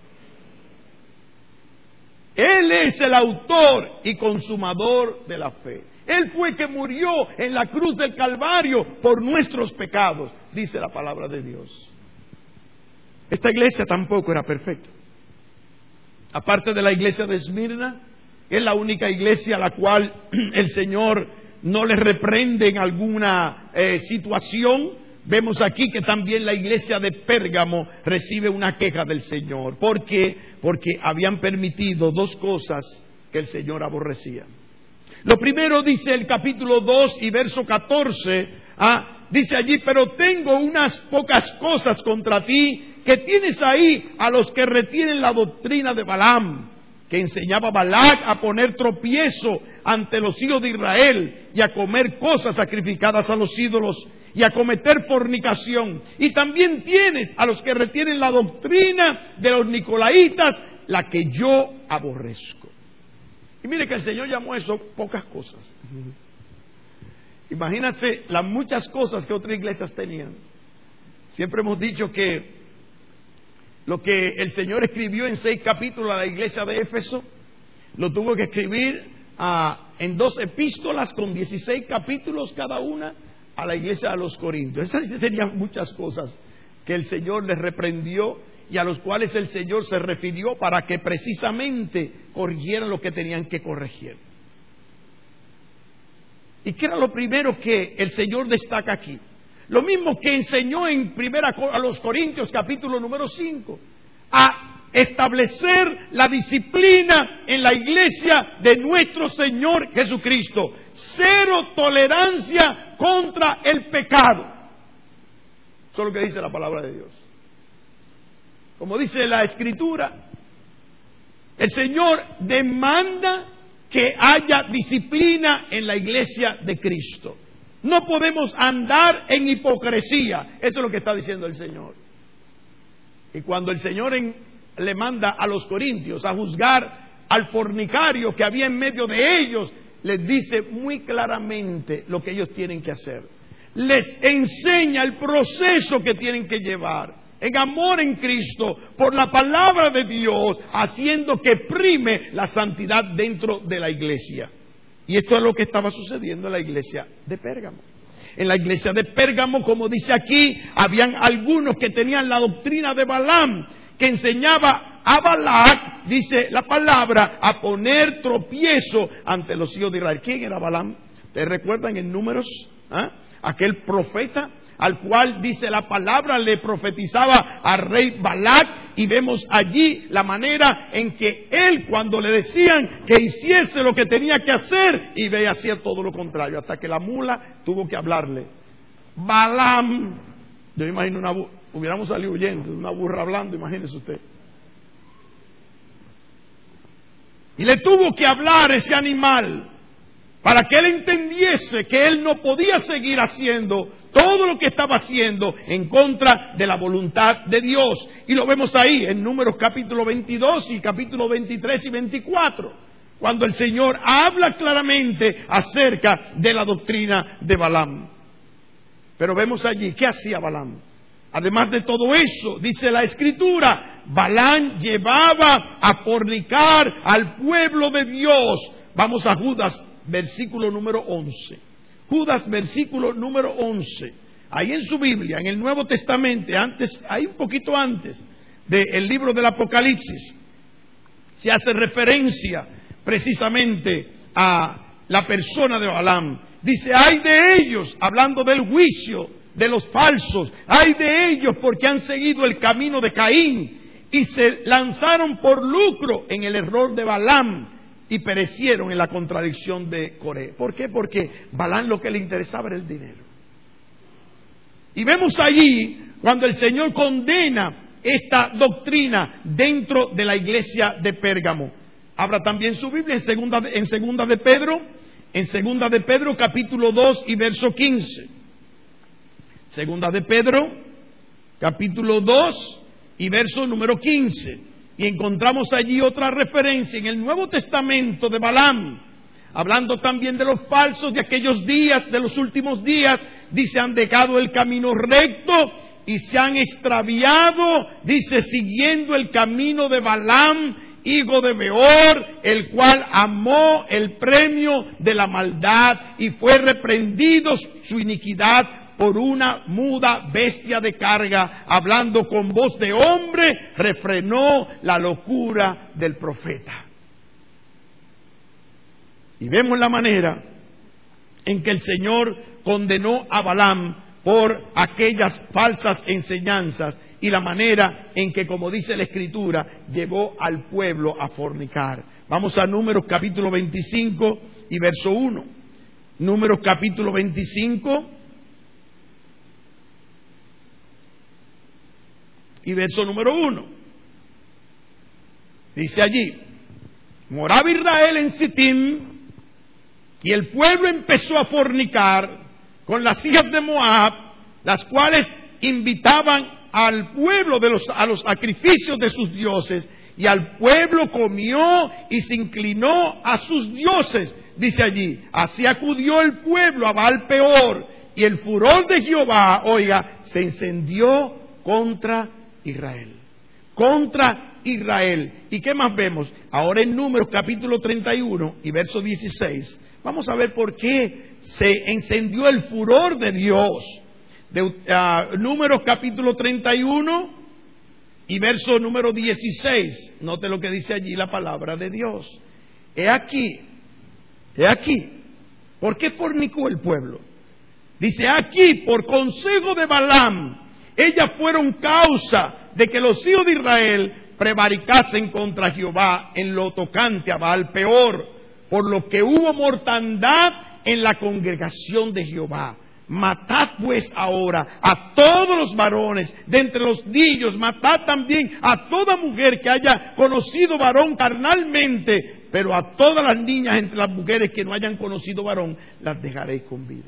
Él es el autor y consumador de la fe. Él fue el que murió en la cruz del Calvario por nuestros pecados, dice la palabra de Dios. Esta iglesia tampoco era perfecta. Aparte de la iglesia de Esmirna, es la única iglesia a la cual el Señor no le reprende en alguna eh, situación. Vemos aquí que también la iglesia de Pérgamo recibe una queja del Señor. ¿Por qué? Porque habían permitido dos cosas que el Señor aborrecía. Lo primero, dice el capítulo dos y verso catorce, ah, dice allí: pero tengo unas pocas cosas contra ti, que tienes ahí a los que retienen la doctrina de Balaam, que enseñaba a Balac a poner tropiezo ante los hijos de Israel, y a comer cosas sacrificadas a los ídolos, y a cometer fornicación. Y también tienes a los que retienen la doctrina de los nicolaitas, la que yo aborrezco. Y mire que el Señor llamó a eso pocas cosas. Imagínense las muchas cosas que otras iglesias tenían. Siempre hemos dicho que lo que el Señor escribió en seis capítulos a la iglesia de Éfeso, lo tuvo que escribir a, en dos epístolas con dieciséis capítulos cada una a la iglesia de los Corintios. Esas tenían muchas cosas que el Señor les reprendió y a los cuales el Señor se refirió para que precisamente corrigieran lo que tenían que corregir. ¿Y qué era lo primero que el Señor destaca aquí? Lo mismo que enseñó en primera a los Corintios capítulo número cinco, a establecer la disciplina en la iglesia de nuestro Señor Jesucristo. Cero tolerancia contra el pecado. Eso es lo que dice la palabra de Dios. Como dice la Escritura, el Señor demanda que haya disciplina en la iglesia de Cristo. No podemos andar en hipocresía. Eso es lo que está diciendo el Señor. Y cuando el Señor en, le manda a los corintios a juzgar al fornicario que había en medio de ellos, les dice muy claramente lo que ellos tienen que hacer. Les enseña el proceso que tienen que llevar en amor en Cristo, por la palabra de Dios, haciendo que prime la santidad dentro de la iglesia. Y esto es lo que estaba sucediendo en la iglesia de Pérgamo. En la iglesia de Pérgamo, como dice aquí, habían algunos que tenían la doctrina de Balaam, que enseñaba a Balac, dice la palabra, a poner tropiezo ante los hijos de Israel. ¿Quién era Balaam? ¿Ustedes recuerdan en Números? ¿Ah? Aquel profeta al cual, dice la palabra, le profetizaba al rey Balac, y vemos allí la manera en que él, cuando le decían que hiciese lo que tenía que hacer, y veía hacía todo lo contrario, hasta que la mula tuvo que hablarle. Balaam, yo imagino una bu- hubiéramos salido huyendo, una burra hablando, imagínese usted. Y le tuvo que hablar ese animal, para que él entendiese que él no podía seguir haciendo todo lo que estaba haciendo en contra de la voluntad de Dios. Y lo vemos ahí en Números capítulo veintidós y capítulo veintitrés y veinticuatro, cuando el Señor habla claramente acerca de la doctrina de Balaam. Pero vemos allí, ¿qué hacía Balaam? Además de todo eso, dice la Escritura, Balaam llevaba a fornicar al pueblo de Dios. Vamos a Judas, versículo número once. Judas, versículo número once. Ahí en su Biblia, en el Nuevo Testamento, antes, ahí un poquito antes del libro del Apocalipsis, se hace referencia precisamente a la persona de Balaam. Dice, ay de ellos, hablando del juicio de los falsos, ay de ellos porque han seguido el camino de Caín y se lanzaron por lucro en el error de Balaam, y perecieron en la contradicción de Coré. ¿Por qué? Porque Balaam lo que le interesaba era el dinero. Y vemos allí cuando el Señor condena esta doctrina dentro de la iglesia de Pérgamo. Abra también su Biblia en segunda de, en segunda de Pedro, en segunda de Pedro capítulo dos y verso quince. Segunda de Pedro capítulo dos y verso número quince. Y encontramos allí otra referencia en el Nuevo Testamento de Balaam, hablando también de los falsos de aquellos días, de los últimos días. Dice, han dejado el camino recto y se han extraviado, dice, siguiendo el camino de Balaam, hijo de Beor, el cual amó el premio de la maldad y fue reprendido su iniquidad por una muda bestia de carga, hablando con voz de hombre, refrenó la locura del profeta. Y vemos la manera en que el Señor condenó a Balaam por aquellas falsas enseñanzas y la manera en que, como dice la Escritura, llevó al pueblo a fornicar. Vamos a Números capítulo veinticinco y verso uno. Números capítulo veinticinco y verso número uno. Dice allí, moraba Israel en Sittim, y el pueblo empezó a fornicar con las hijas de Moab, las cuales invitaban al pueblo de los, a los sacrificios de sus dioses, Y al pueblo comió y se inclinó a sus dioses. Dice allí, así acudió el pueblo a Baal Peor. Y el furor de Jehová, oiga, se encendió contra Israel. Contra Israel. ¿Y qué más vemos? Ahora en Números capítulo treinta y uno y verso dieciséis. Vamos a ver por qué se encendió el furor de Dios. De, uh, Números capítulo treinta y uno y verso número dieciséis. Note lo que dice allí la palabra de Dios. He aquí, he aquí. ¿Por qué fornicó el pueblo? Dice aquí, por consejo de Balaam, ellas fueron causa de que los hijos de Israel prevaricasen contra Jehová en lo tocante a Baal Peor, por lo que hubo mortandad en la congregación de Jehová. Matad pues ahora a todos los varones de entre los niños, matad también a toda mujer que haya conocido varón carnalmente, pero a todas las niñas entre las mujeres que no hayan conocido varón, las dejaréis con vida.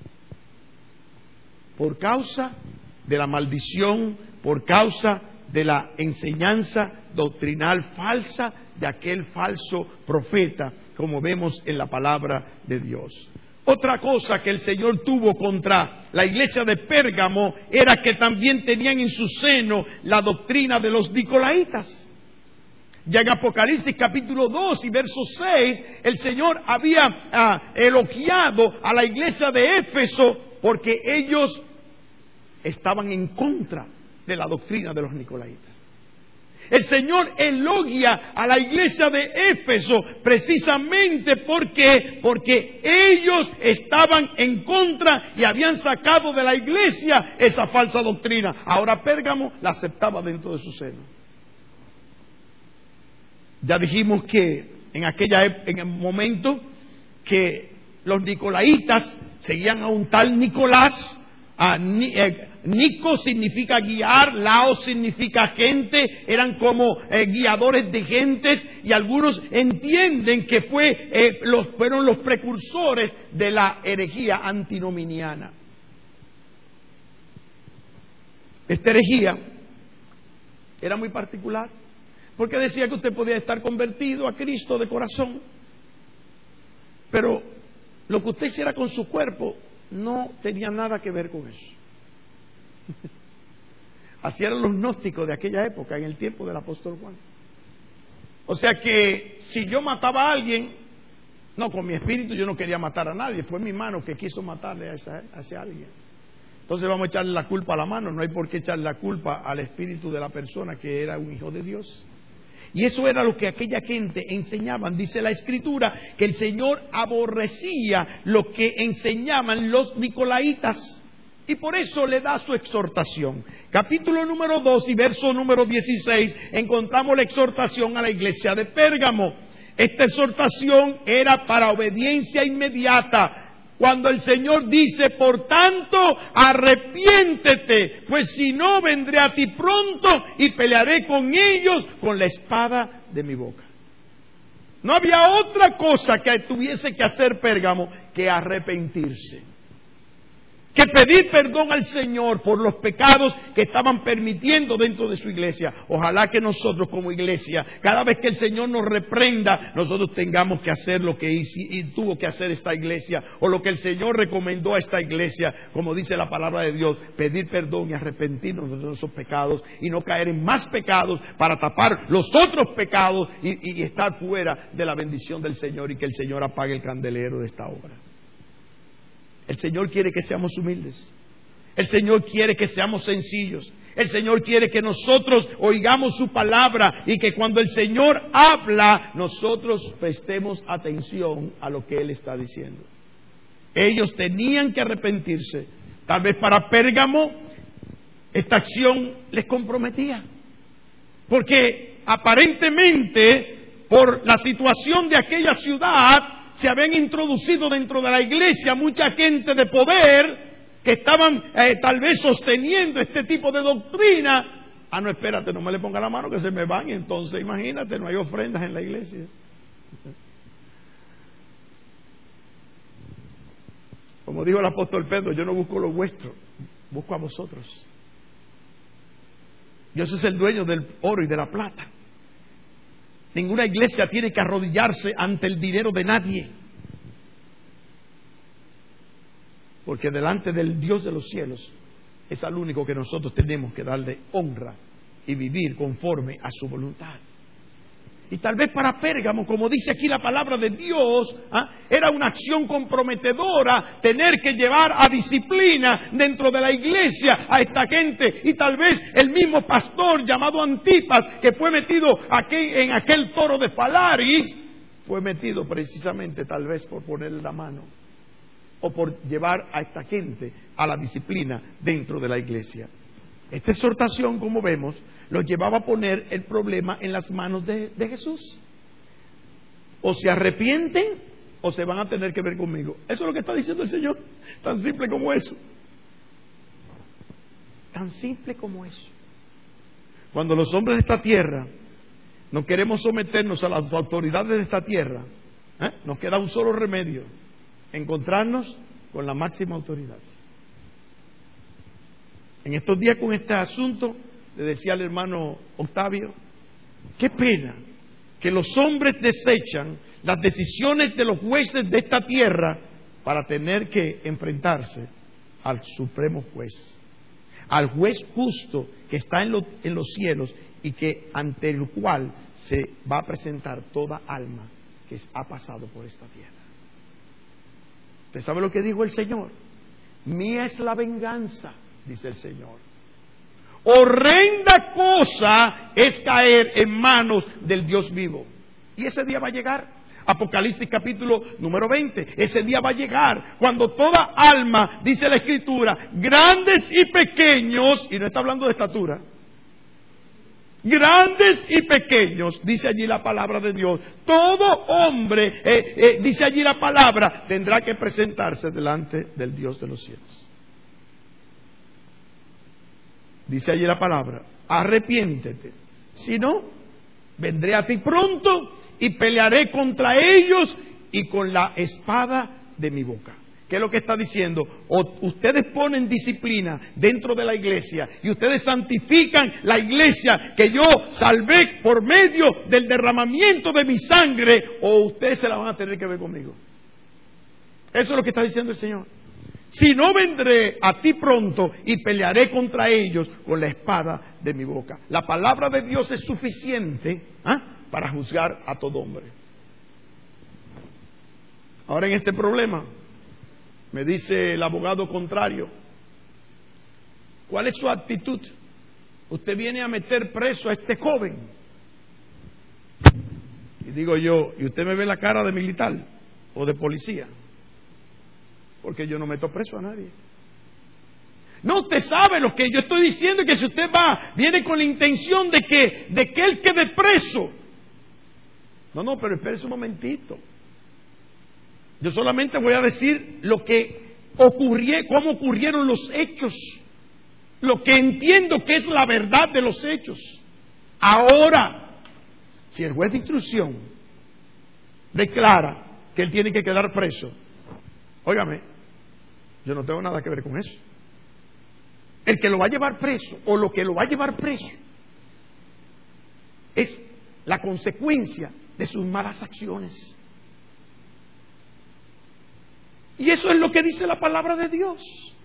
Por causa de la maldición, por causa de la enseñanza doctrinal falsa de aquel falso profeta, como vemos en la palabra de Dios. Otra cosa que el Señor tuvo contra la iglesia de Pérgamo era que también tenían en su seno la doctrina de los nicolaitas. Ya en Apocalipsis capítulo dos y verso seis, el Señor había ah, elogiado a la iglesia de Éfeso porque ellos estaban en contra de la doctrina de los nicolaitas. El Señor elogia a la iglesia de Éfeso precisamente porque, porque ellos estaban en contra y habían sacado de la iglesia esa falsa doctrina. Ahora Pérgamo la aceptaba dentro de su seno. Ya dijimos que en aquella en el momento que los nicolaitas seguían a un tal Nicolás. A, eh, Nico significa guiar, Laos significa gente, eran como eh, guiadores de gentes, y algunos entienden que fue, eh, los, fueron los precursores de la herejía antinominiana. Esta herejía era muy particular, porque decía que usted podía estar convertido a Cristo de corazón, pero lo que usted hiciera con su cuerpo no tenía nada que ver con eso. Así eran los gnósticos de aquella época, en el tiempo del apóstol Juan. O sea que si yo mataba a alguien, no, con mi espíritu yo no quería matar a nadie, fue mi mano que quiso matarle a, esa, a ese alguien. Entonces vamos a echarle la culpa a la mano, no hay por qué echarle la culpa al espíritu de la persona que era un hijo de Dios. Y eso era lo que aquella gente enseñaban. Dice la Escritura que el Señor aborrecía lo que enseñaban los nicolaitas. Y por eso le da su exhortación. Capítulo número dos y verso número dieciséis, encontramos la exhortación a la iglesia de Pérgamo. Esta exhortación era para obediencia inmediata. Cuando el Señor dice, por tanto, arrepiéntete, pues si no, vendré a ti pronto y pelearé con ellos con la espada de mi boca. No había otra cosa que tuviese que hacer Pérgamo que arrepentirse, que pedir perdón al Señor por los pecados que estaban permitiendo dentro de su iglesia. Ojalá que nosotros como iglesia, cada vez que el Señor nos reprenda, nosotros tengamos que hacer lo que hizo y tuvo que hacer esta iglesia, o lo que el Señor recomendó a esta iglesia, como dice la palabra de Dios, pedir perdón y arrepentirnos de nuestros pecados y no caer en más pecados para tapar los otros pecados y, y estar fuera de la bendición del Señor, y que el Señor apague el candelero de esta obra. El Señor quiere que seamos humildes. El Señor quiere que seamos sencillos. El Señor quiere que nosotros oigamos su palabra y que cuando el Señor habla, nosotros prestemos atención a lo que Él está diciendo. Ellos tenían que arrepentirse. Tal vez para Pérgamo esta acción les comprometía, porque aparentemente por la situación de aquella ciudad se habían introducido dentro de la iglesia mucha gente de poder que estaban eh, tal vez sosteniendo este tipo de doctrina. Ah, no, espérate, no me le ponga la mano que se me van. Entonces, imagínate, no hay ofrendas en la iglesia. Como dijo el apóstol Pedro, yo no busco lo vuestro, busco a vosotros. Dios es el dueño del oro y de la plata. Ninguna iglesia tiene que arrodillarse ante el dinero de nadie. Porque delante del Dios de los cielos es al único que nosotros tenemos que darle honra y vivir conforme a su voluntad. Y tal vez para Pérgamo, como dice aquí la palabra de Dios, ¿ah? era una acción comprometedora tener que llevar a disciplina dentro de la iglesia a esta gente. Y tal vez el mismo pastor llamado Antipas, que fue metido aquí, en aquel toro de Falaris, fue metido precisamente tal vez por ponerle la mano o por llevar a esta gente a la disciplina dentro de la iglesia. Esta exhortación, como vemos, los llevaba a poner el problema en las manos de, de Jesús. O se arrepienten o se van a tener que ver conmigo. Eso es lo que está diciendo el Señor. Tan simple como eso. Tan simple como eso. Cuando los hombres de esta tierra no queremos someternos a las autoridades de esta tierra, ¿eh? nos queda un solo remedio: encontrarnos con la máxima autoridad. En estos días, con este asunto, le decía al hermano Octavio, qué pena que los hombres desechan las decisiones de los jueces de esta tierra para tener que enfrentarse al supremo juez, al juez justo que está en, lo, en los cielos y que ante el cual se va a presentar toda alma que ha pasado por esta tierra. ¿Usted sabe lo que dijo el Señor? Mía es la venganza, dice el Señor. Horrenda cosa es caer en manos del Dios vivo. Y ese día va a llegar. Apocalipsis capítulo número veinte. Ese día va a llegar cuando toda alma, dice la Escritura, grandes y pequeños, y no está hablando de estatura, grandes y pequeños, dice allí la palabra de Dios, todo hombre, eh, eh, dice allí la palabra, tendrá que presentarse delante del Dios de los cielos. Dice allí la palabra, arrepiéntete, si no, vendré a ti pronto y pelearé contra ellos y con la espada de mi boca. ¿Qué es lo que está diciendo? O ustedes ponen disciplina dentro de la iglesia y ustedes santifican la iglesia que yo salvé por medio del derramamiento de mi sangre, o ustedes se la van a tener que ver conmigo. Eso es lo que está diciendo el Señor. Si no, vendré a ti pronto y pelearé contra ellos con la espada de mi boca. La palabra de Dios es suficiente ¿eh? para juzgar a todo hombre. Ahora, en este problema, me dice el abogado contrario, ¿cuál es su actitud? Usted viene a meter preso a este joven. Y digo yo, ¿y usted me ve la cara de militar o de policía? Porque yo no meto preso a nadie. No, usted sabe lo que yo estoy diciendo, que si usted va, viene con la intención de que, de que él quede preso. No, no, pero espérese un momentito. Yo solamente voy a decir lo que ocurrió, cómo ocurrieron los hechos, lo que entiendo que es la verdad de los hechos. Ahora, si el juez de instrucción declara que él tiene que quedar preso, óigame, yo no tengo nada que ver con eso. El que lo va a llevar preso, o lo que lo va a llevar preso, es la consecuencia de sus malas acciones. Y eso es lo que dice la palabra de Dios.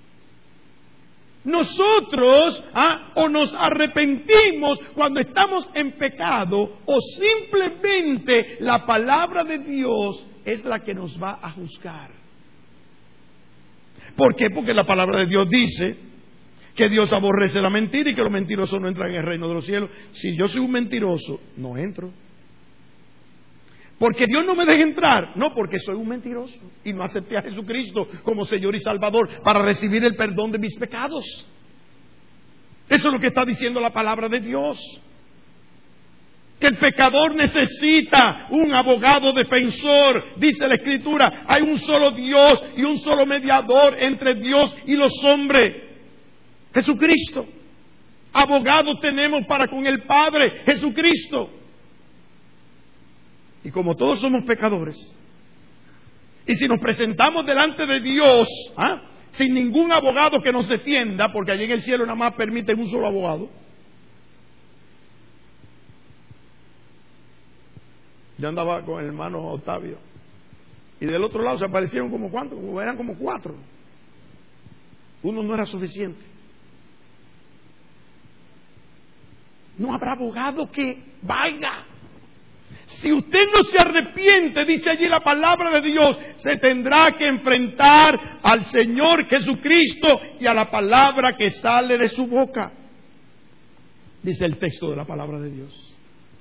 Nosotros ¿ah? o nos arrepentimos cuando estamos en pecado, o simplemente la palabra de Dios es la que nos va a juzgar. ¿Por qué? Porque la palabra de Dios dice que Dios aborrece la mentira y que los mentirosos no entran en el reino de los cielos. Si yo soy un mentiroso, no entro. Porque Dios no me deja entrar, no, porque soy un mentiroso y no acepté a Jesucristo como Señor y Salvador para recibir el perdón de mis pecados. Eso es lo que está diciendo la palabra de Dios. Que el pecador necesita un abogado defensor. Dice la Escritura, hay un solo Dios y un solo mediador entre Dios y los hombres, Jesucristo. Abogado tenemos para con el Padre, Jesucristo. Y como todos somos pecadores, y si nos presentamos delante de Dios ¿ah? sin ningún abogado que nos defienda, porque allí en el cielo nada más permiten un solo abogado, Yo andaba con el hermano Octavio. Y del otro lado se aparecieron como cuántos, eran como cuatro. Uno no era suficiente. No habrá abogado que valga. Si usted no se arrepiente, dice allí la palabra de Dios, se tendrá que enfrentar al Señor Jesucristo y a la palabra que sale de su boca. Dice el texto de la palabra de Dios.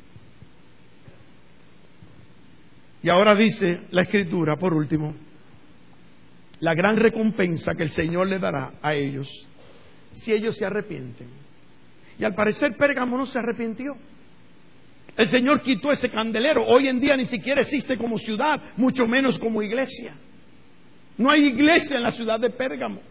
Y ahora dice la Escritura, por último, la gran recompensa que el Señor le dará a ellos si ellos se arrepienten. Y al parecer Pérgamo no se arrepintió. El Señor quitó ese candelero. Hoy en día ni siquiera existe como ciudad, mucho menos como iglesia. No hay iglesia en la ciudad de Pérgamo.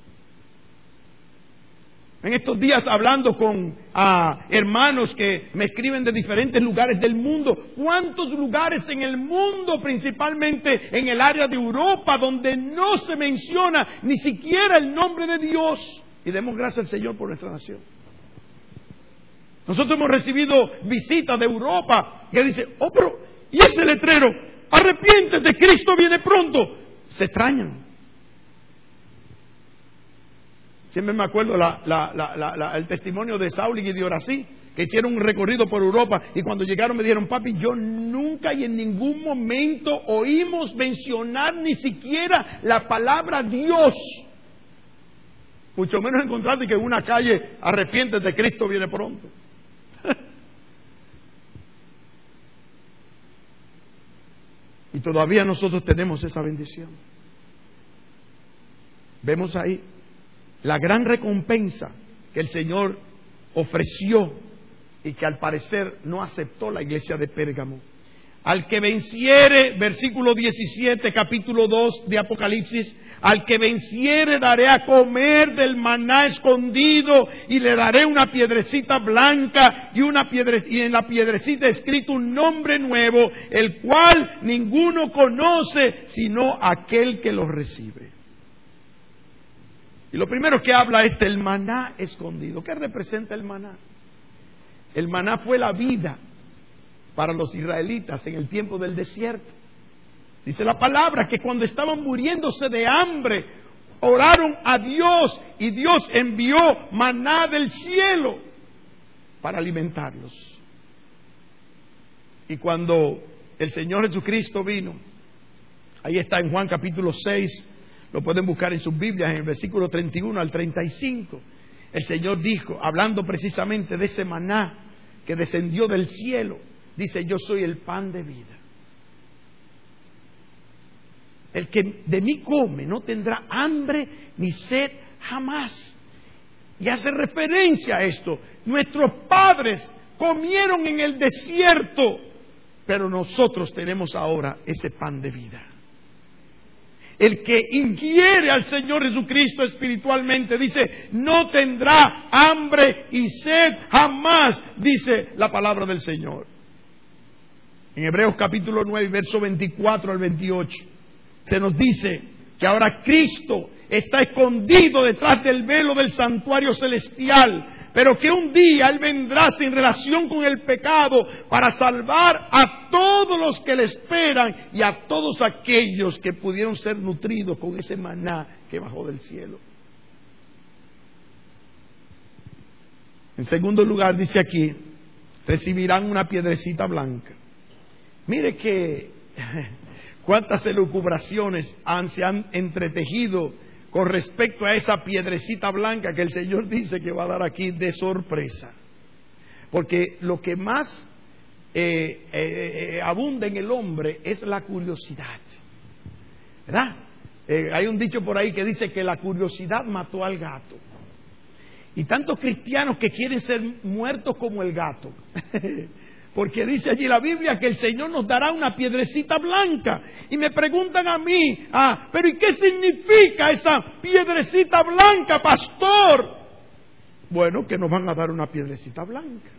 En estos días, hablando con ah, hermanos que me escriben de diferentes lugares del mundo, ¿cuántos lugares en el mundo, principalmente en el área de Europa, donde no se menciona ni siquiera el nombre de Dios? Y demos gracias al Señor por nuestra nación. Nosotros hemos recibido visitas de Europa que dicen, oh, pero ¿y ese letrero? Arrepiéntete, Cristo viene pronto. Se extrañan. Siempre me acuerdo la, la, la, la, la, el testimonio de Sauling y de Horací, que hicieron un recorrido por Europa y cuando llegaron me dijeron, papi, yo nunca y en ningún momento oímos mencionar ni siquiera la palabra Dios. Mucho menos encontrarte que en una calle, arrepiéntete, Cristo viene pronto. Y todavía nosotros tenemos esa bendición. Vemos ahí la gran recompensa que el Señor ofreció y que al parecer no aceptó la iglesia de Pérgamo. Al que venciere, versículo diecisiete, capítulo dos de Apocalipsis, al que venciere daré a comer del maná escondido y le daré una piedrecita blanca y, una piedre, y en la piedrecita escrito un nombre nuevo, el cual ninguno conoce sino aquel que lo recibe. Y lo primero que habla es del maná escondido. ¿Qué representa el maná? El maná fue la vida para los israelitas en el tiempo del desierto. Dice la palabra que cuando estaban muriéndose de hambre, oraron a Dios y Dios envió maná del cielo para alimentarlos. Y cuando el Señor Jesucristo vino, ahí está en Juan capítulo seis, lo pueden buscar en sus Biblias, en el versículo treinta y uno al treinta y cinco. El Señor dijo, hablando precisamente de ese maná que descendió del cielo, dice, yo soy el pan de vida. El que de mí come no tendrá hambre ni sed jamás. Y hace referencia a esto. Nuestros padres comieron en el desierto, pero nosotros tenemos ahora ese pan de vida. El que inquiere al Señor Jesucristo espiritualmente, dice, no tendrá hambre y sed jamás, dice la palabra del Señor. En Hebreos capítulo nueve, verso veinticuatro al veintiocho, se nos dice que ahora Cristo está escondido detrás del velo del santuario celestial, pero que un día Él vendrá sin relación con el pecado para salvar a todos los que le esperan y a todos aquellos que pudieron ser nutridos con ese maná que bajó del cielo. En segundo lugar, dice aquí, recibirán una piedrecita blanca. Mire que cuántas elucubraciones han, se han entretejido con respecto a esa piedrecita blanca que el Señor dice que va a dar aquí de sorpresa. Porque lo que más eh, eh, eh, abunda en el hombre es la curiosidad. ¿Verdad? Eh, hay un dicho por ahí que dice que la curiosidad mató al gato. Y tantos cristianos que quieren ser muertos como el gato. Porque dice allí la Biblia que el Señor nos dará una piedrecita blanca. Y me preguntan a mí, ah, pero ¿y qué significa esa piedrecita blanca, pastor? Bueno, que nos van a dar una piedrecita blanca.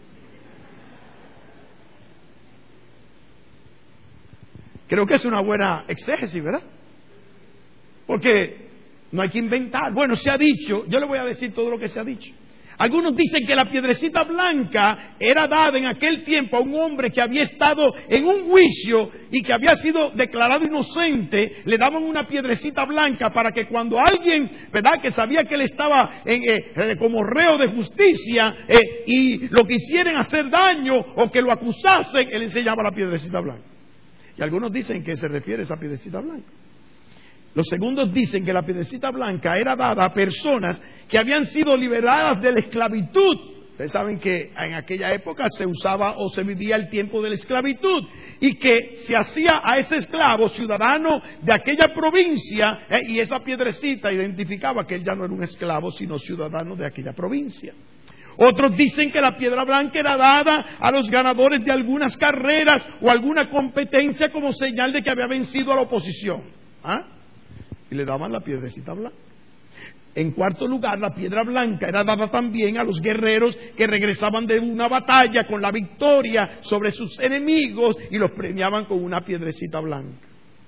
Creo que es una buena exégesis, ¿verdad? Porque no hay que inventar. Bueno, se ha dicho, yo le voy a decir todo lo que se ha dicho. Algunos dicen que la piedrecita blanca era dada en aquel tiempo a un hombre que había estado en un juicio y que había sido declarado inocente. Le daban una piedrecita blanca para que cuando alguien, ¿verdad?, que sabía que él estaba en, eh, como reo de justicia eh, y lo quisieran hacer daño o que lo acusasen, él enseñaba la piedrecita blanca. Y algunos dicen que se refiere a esa piedrecita blanca. Los segundos dicen que la piedrecita blanca era dada a personas que habían sido liberadas de la esclavitud. Ustedes saben que en aquella época se usaba o se vivía el tiempo de la esclavitud y que se hacía a ese esclavo ciudadano de aquella provincia eh, y esa piedrecita identificaba que él ya no era un esclavo sino ciudadano de aquella provincia. Otros dicen que la piedra blanca era dada a los ganadores de algunas carreras o alguna competencia como señal de que había vencido a la oposición. ¿Ah? Y le daban la piedrecita blanca. En cuarto lugar, la piedra blanca era dada también a los guerreros que regresaban de una batalla con la victoria sobre sus enemigos y los premiaban con una piedrecita blanca.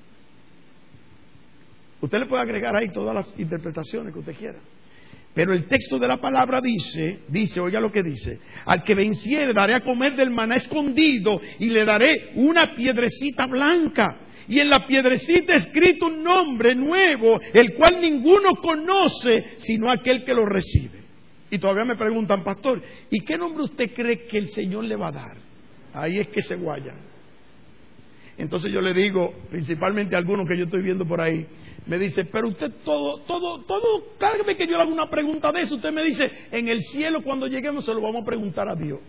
Usted le puede agregar ahí todas las interpretaciones que usted quiera. Pero el texto de la palabra dice, dice, oiga lo que dice: al que venciere daré a comer del maná escondido y le daré una piedrecita blanca. Y en la piedrecita escrito un nombre nuevo, el cual ninguno conoce sino aquel que lo recibe. Y todavía me preguntan, pastor, ¿y qué nombre usted cree que el Señor le va a dar? Ahí es que se guayan. Entonces yo le digo, principalmente a algunos que yo estoy viendo por ahí, me dice, pero usted todo, todo, todo, cada vez que yo le hago una pregunta de eso, usted me dice, en el cielo cuando lleguemos se lo vamos a preguntar a Dios.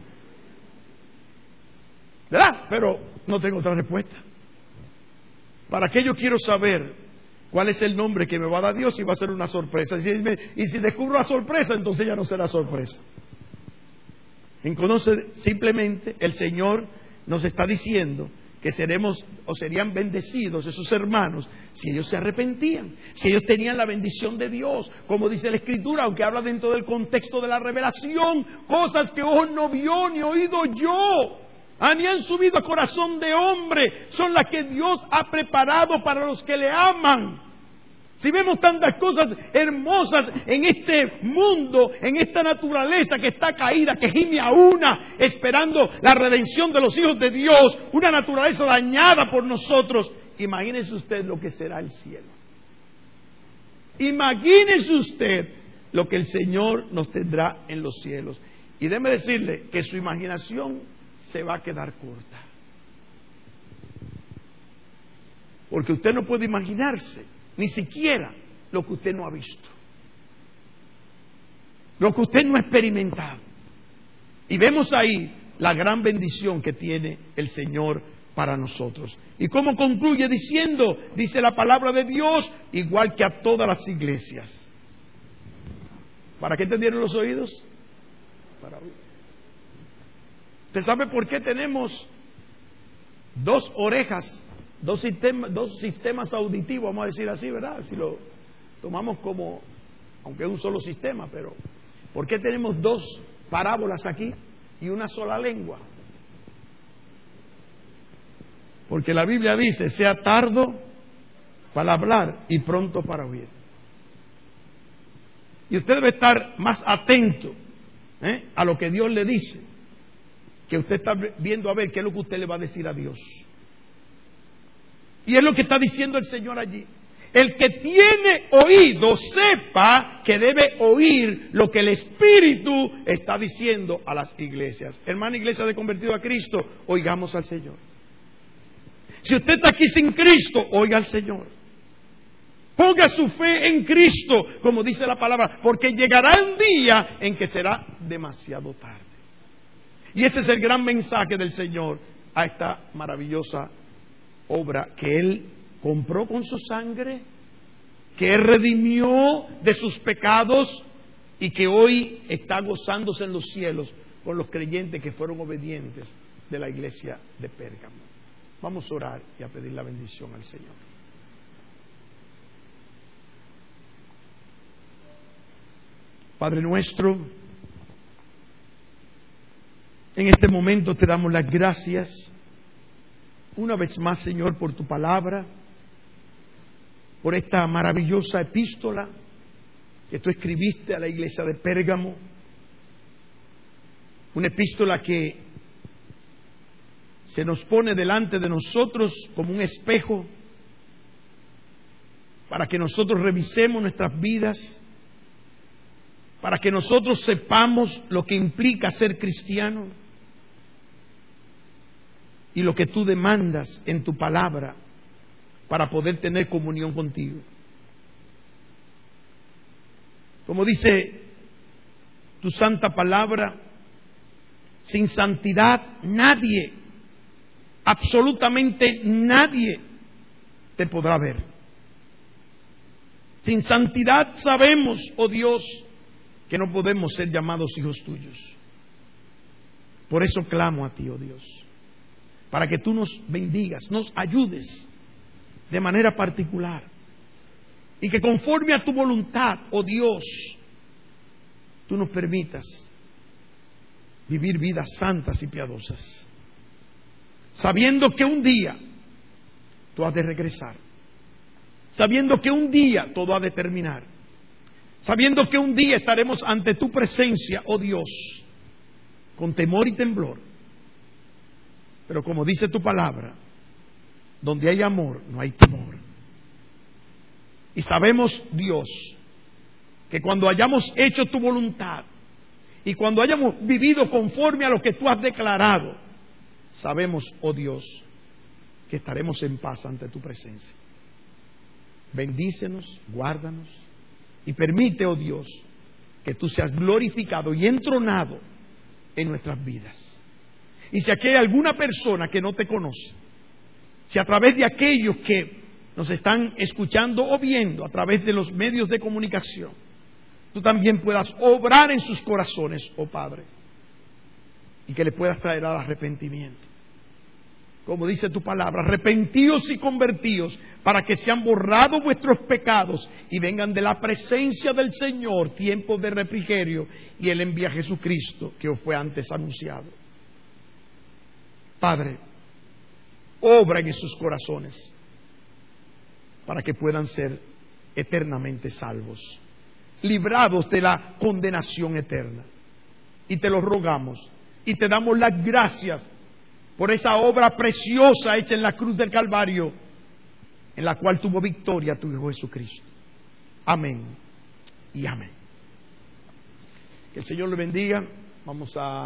¿Verdad? Pero no tengo otra respuesta. ¿Para qué yo quiero saber cuál es el nombre que me va a dar Dios y va a ser una sorpresa? Y si, me, y si descubro la sorpresa, entonces ya no será sorpresa. Entonces, simplemente el Señor nos está diciendo que seremos o serían bendecidos esos hermanos si ellos se arrepentían, si ellos tenían la bendición de Dios, como dice la Escritura, aunque habla dentro del contexto de la revelación, cosas que ojo no vio ni oído yo, ah, ni han subido a corazón de hombre, son las que Dios ha preparado para los que le aman. Si vemos tantas cosas hermosas en este mundo, en esta naturaleza que está caída, que gime a una, esperando la redención de los hijos de Dios, una naturaleza dañada por nosotros, imagínese usted lo que será el cielo. Imagínese usted lo que el Señor nos tendrá en los cielos. Y déjeme decirle que su imaginación se va a quedar corta. Porque usted no puede imaginarse ni siquiera lo que usted no ha visto, lo que usted no ha experimentado. Y vemos ahí la gran bendición que tiene el Señor para nosotros. ¿Y cómo concluye diciendo? Dice la palabra de Dios, igual que a todas las iglesias. ¿Para qué tendieron los oídos? Para oír. ¿Usted sabe por qué tenemos dos orejas? Dos sistemas, dos sistemas auditivos, vamos a decir así, ¿verdad? Si lo tomamos como, aunque es un solo sistema, pero ¿por qué tenemos dos parábolas aquí y una sola lengua? Porque la Biblia dice, sea tardo para hablar y pronto para oír. Y usted debe estar más atento ¿eh? a lo que Dios le dice, que usted está viendo a ver qué es lo que usted le va a decir a Dios. Y es lo que está diciendo el Señor allí. El que tiene oído, sepa que debe oír lo que el Espíritu está diciendo a las iglesias. Hermana iglesia de convertido a Cristo, oigamos al Señor. Si usted está aquí sin Cristo, oiga al Señor. Ponga su fe en Cristo, como dice la palabra, porque llegará un día en que será demasiado tarde. Y ese es el gran mensaje del Señor a esta maravillosa obra que Él compró con su sangre, que Él redimió de sus pecados y que hoy está gozándose en los cielos con los creyentes que fueron obedientes de la iglesia de Pérgamo. Vamos a orar y a pedir la bendición al Señor. Padre nuestro, en este momento te damos las gracias una vez más, Señor, por tu palabra, por esta maravillosa epístola que tú escribiste a la iglesia de Pérgamo, Una epístola que se nos pone delante de nosotros como un espejo para que nosotros revisemos nuestras vidas, para que nosotros sepamos lo que implica ser cristiano y lo que tú demandas en tu palabra para poder tener comunión contigo. Como dice tu santa palabra, sin santidad nadie, absolutamente nadie te podrá ver. Sin santidad sabemos, oh Dios, que no podemos ser llamados hijos tuyos. Por eso clamo a ti, oh Dios, para que tú nos bendigas, nos ayudes de manera particular y que conforme a tu voluntad, oh Dios, tú nos permitas vivir vidas santas y piadosas, sabiendo que un día tú has de regresar, sabiendo que un día todo ha de terminar, sabiendo que un día estaremos ante tu presencia, oh Dios, con temor y temblor. Pero como dice tu palabra, donde hay amor no hay temor. Y sabemos, Dios, que cuando hayamos hecho tu voluntad y cuando hayamos vivido conforme a lo que tú has declarado, sabemos, oh Dios, que estaremos en paz ante tu presencia. Bendícenos, guárdanos y permite, oh Dios, que tú seas glorificado y entronado en nuestras vidas. Y si aquí hay alguna persona que no te conoce, si a través de aquellos que nos están escuchando o viendo a través de los medios de comunicación, tú también puedas obrar en sus corazones, oh Padre, y que le puedas traer al arrepentimiento. Como dice tu palabra, arrepentíos y convertíos para que sean borrados vuestros pecados y vengan de la presencia del Señor tiempos de refrigerio, y Él envía a Jesucristo que os fue antes anunciado. Padre, obra en sus corazones para que puedan ser eternamente salvos, librados de la condenación eterna. Y te lo rogamos y te damos las gracias por esa obra preciosa hecha en la cruz del Calvario, en la cual tuvo victoria tu Hijo Jesucristo. Amén y amén. Que el Señor le bendiga. Vamos a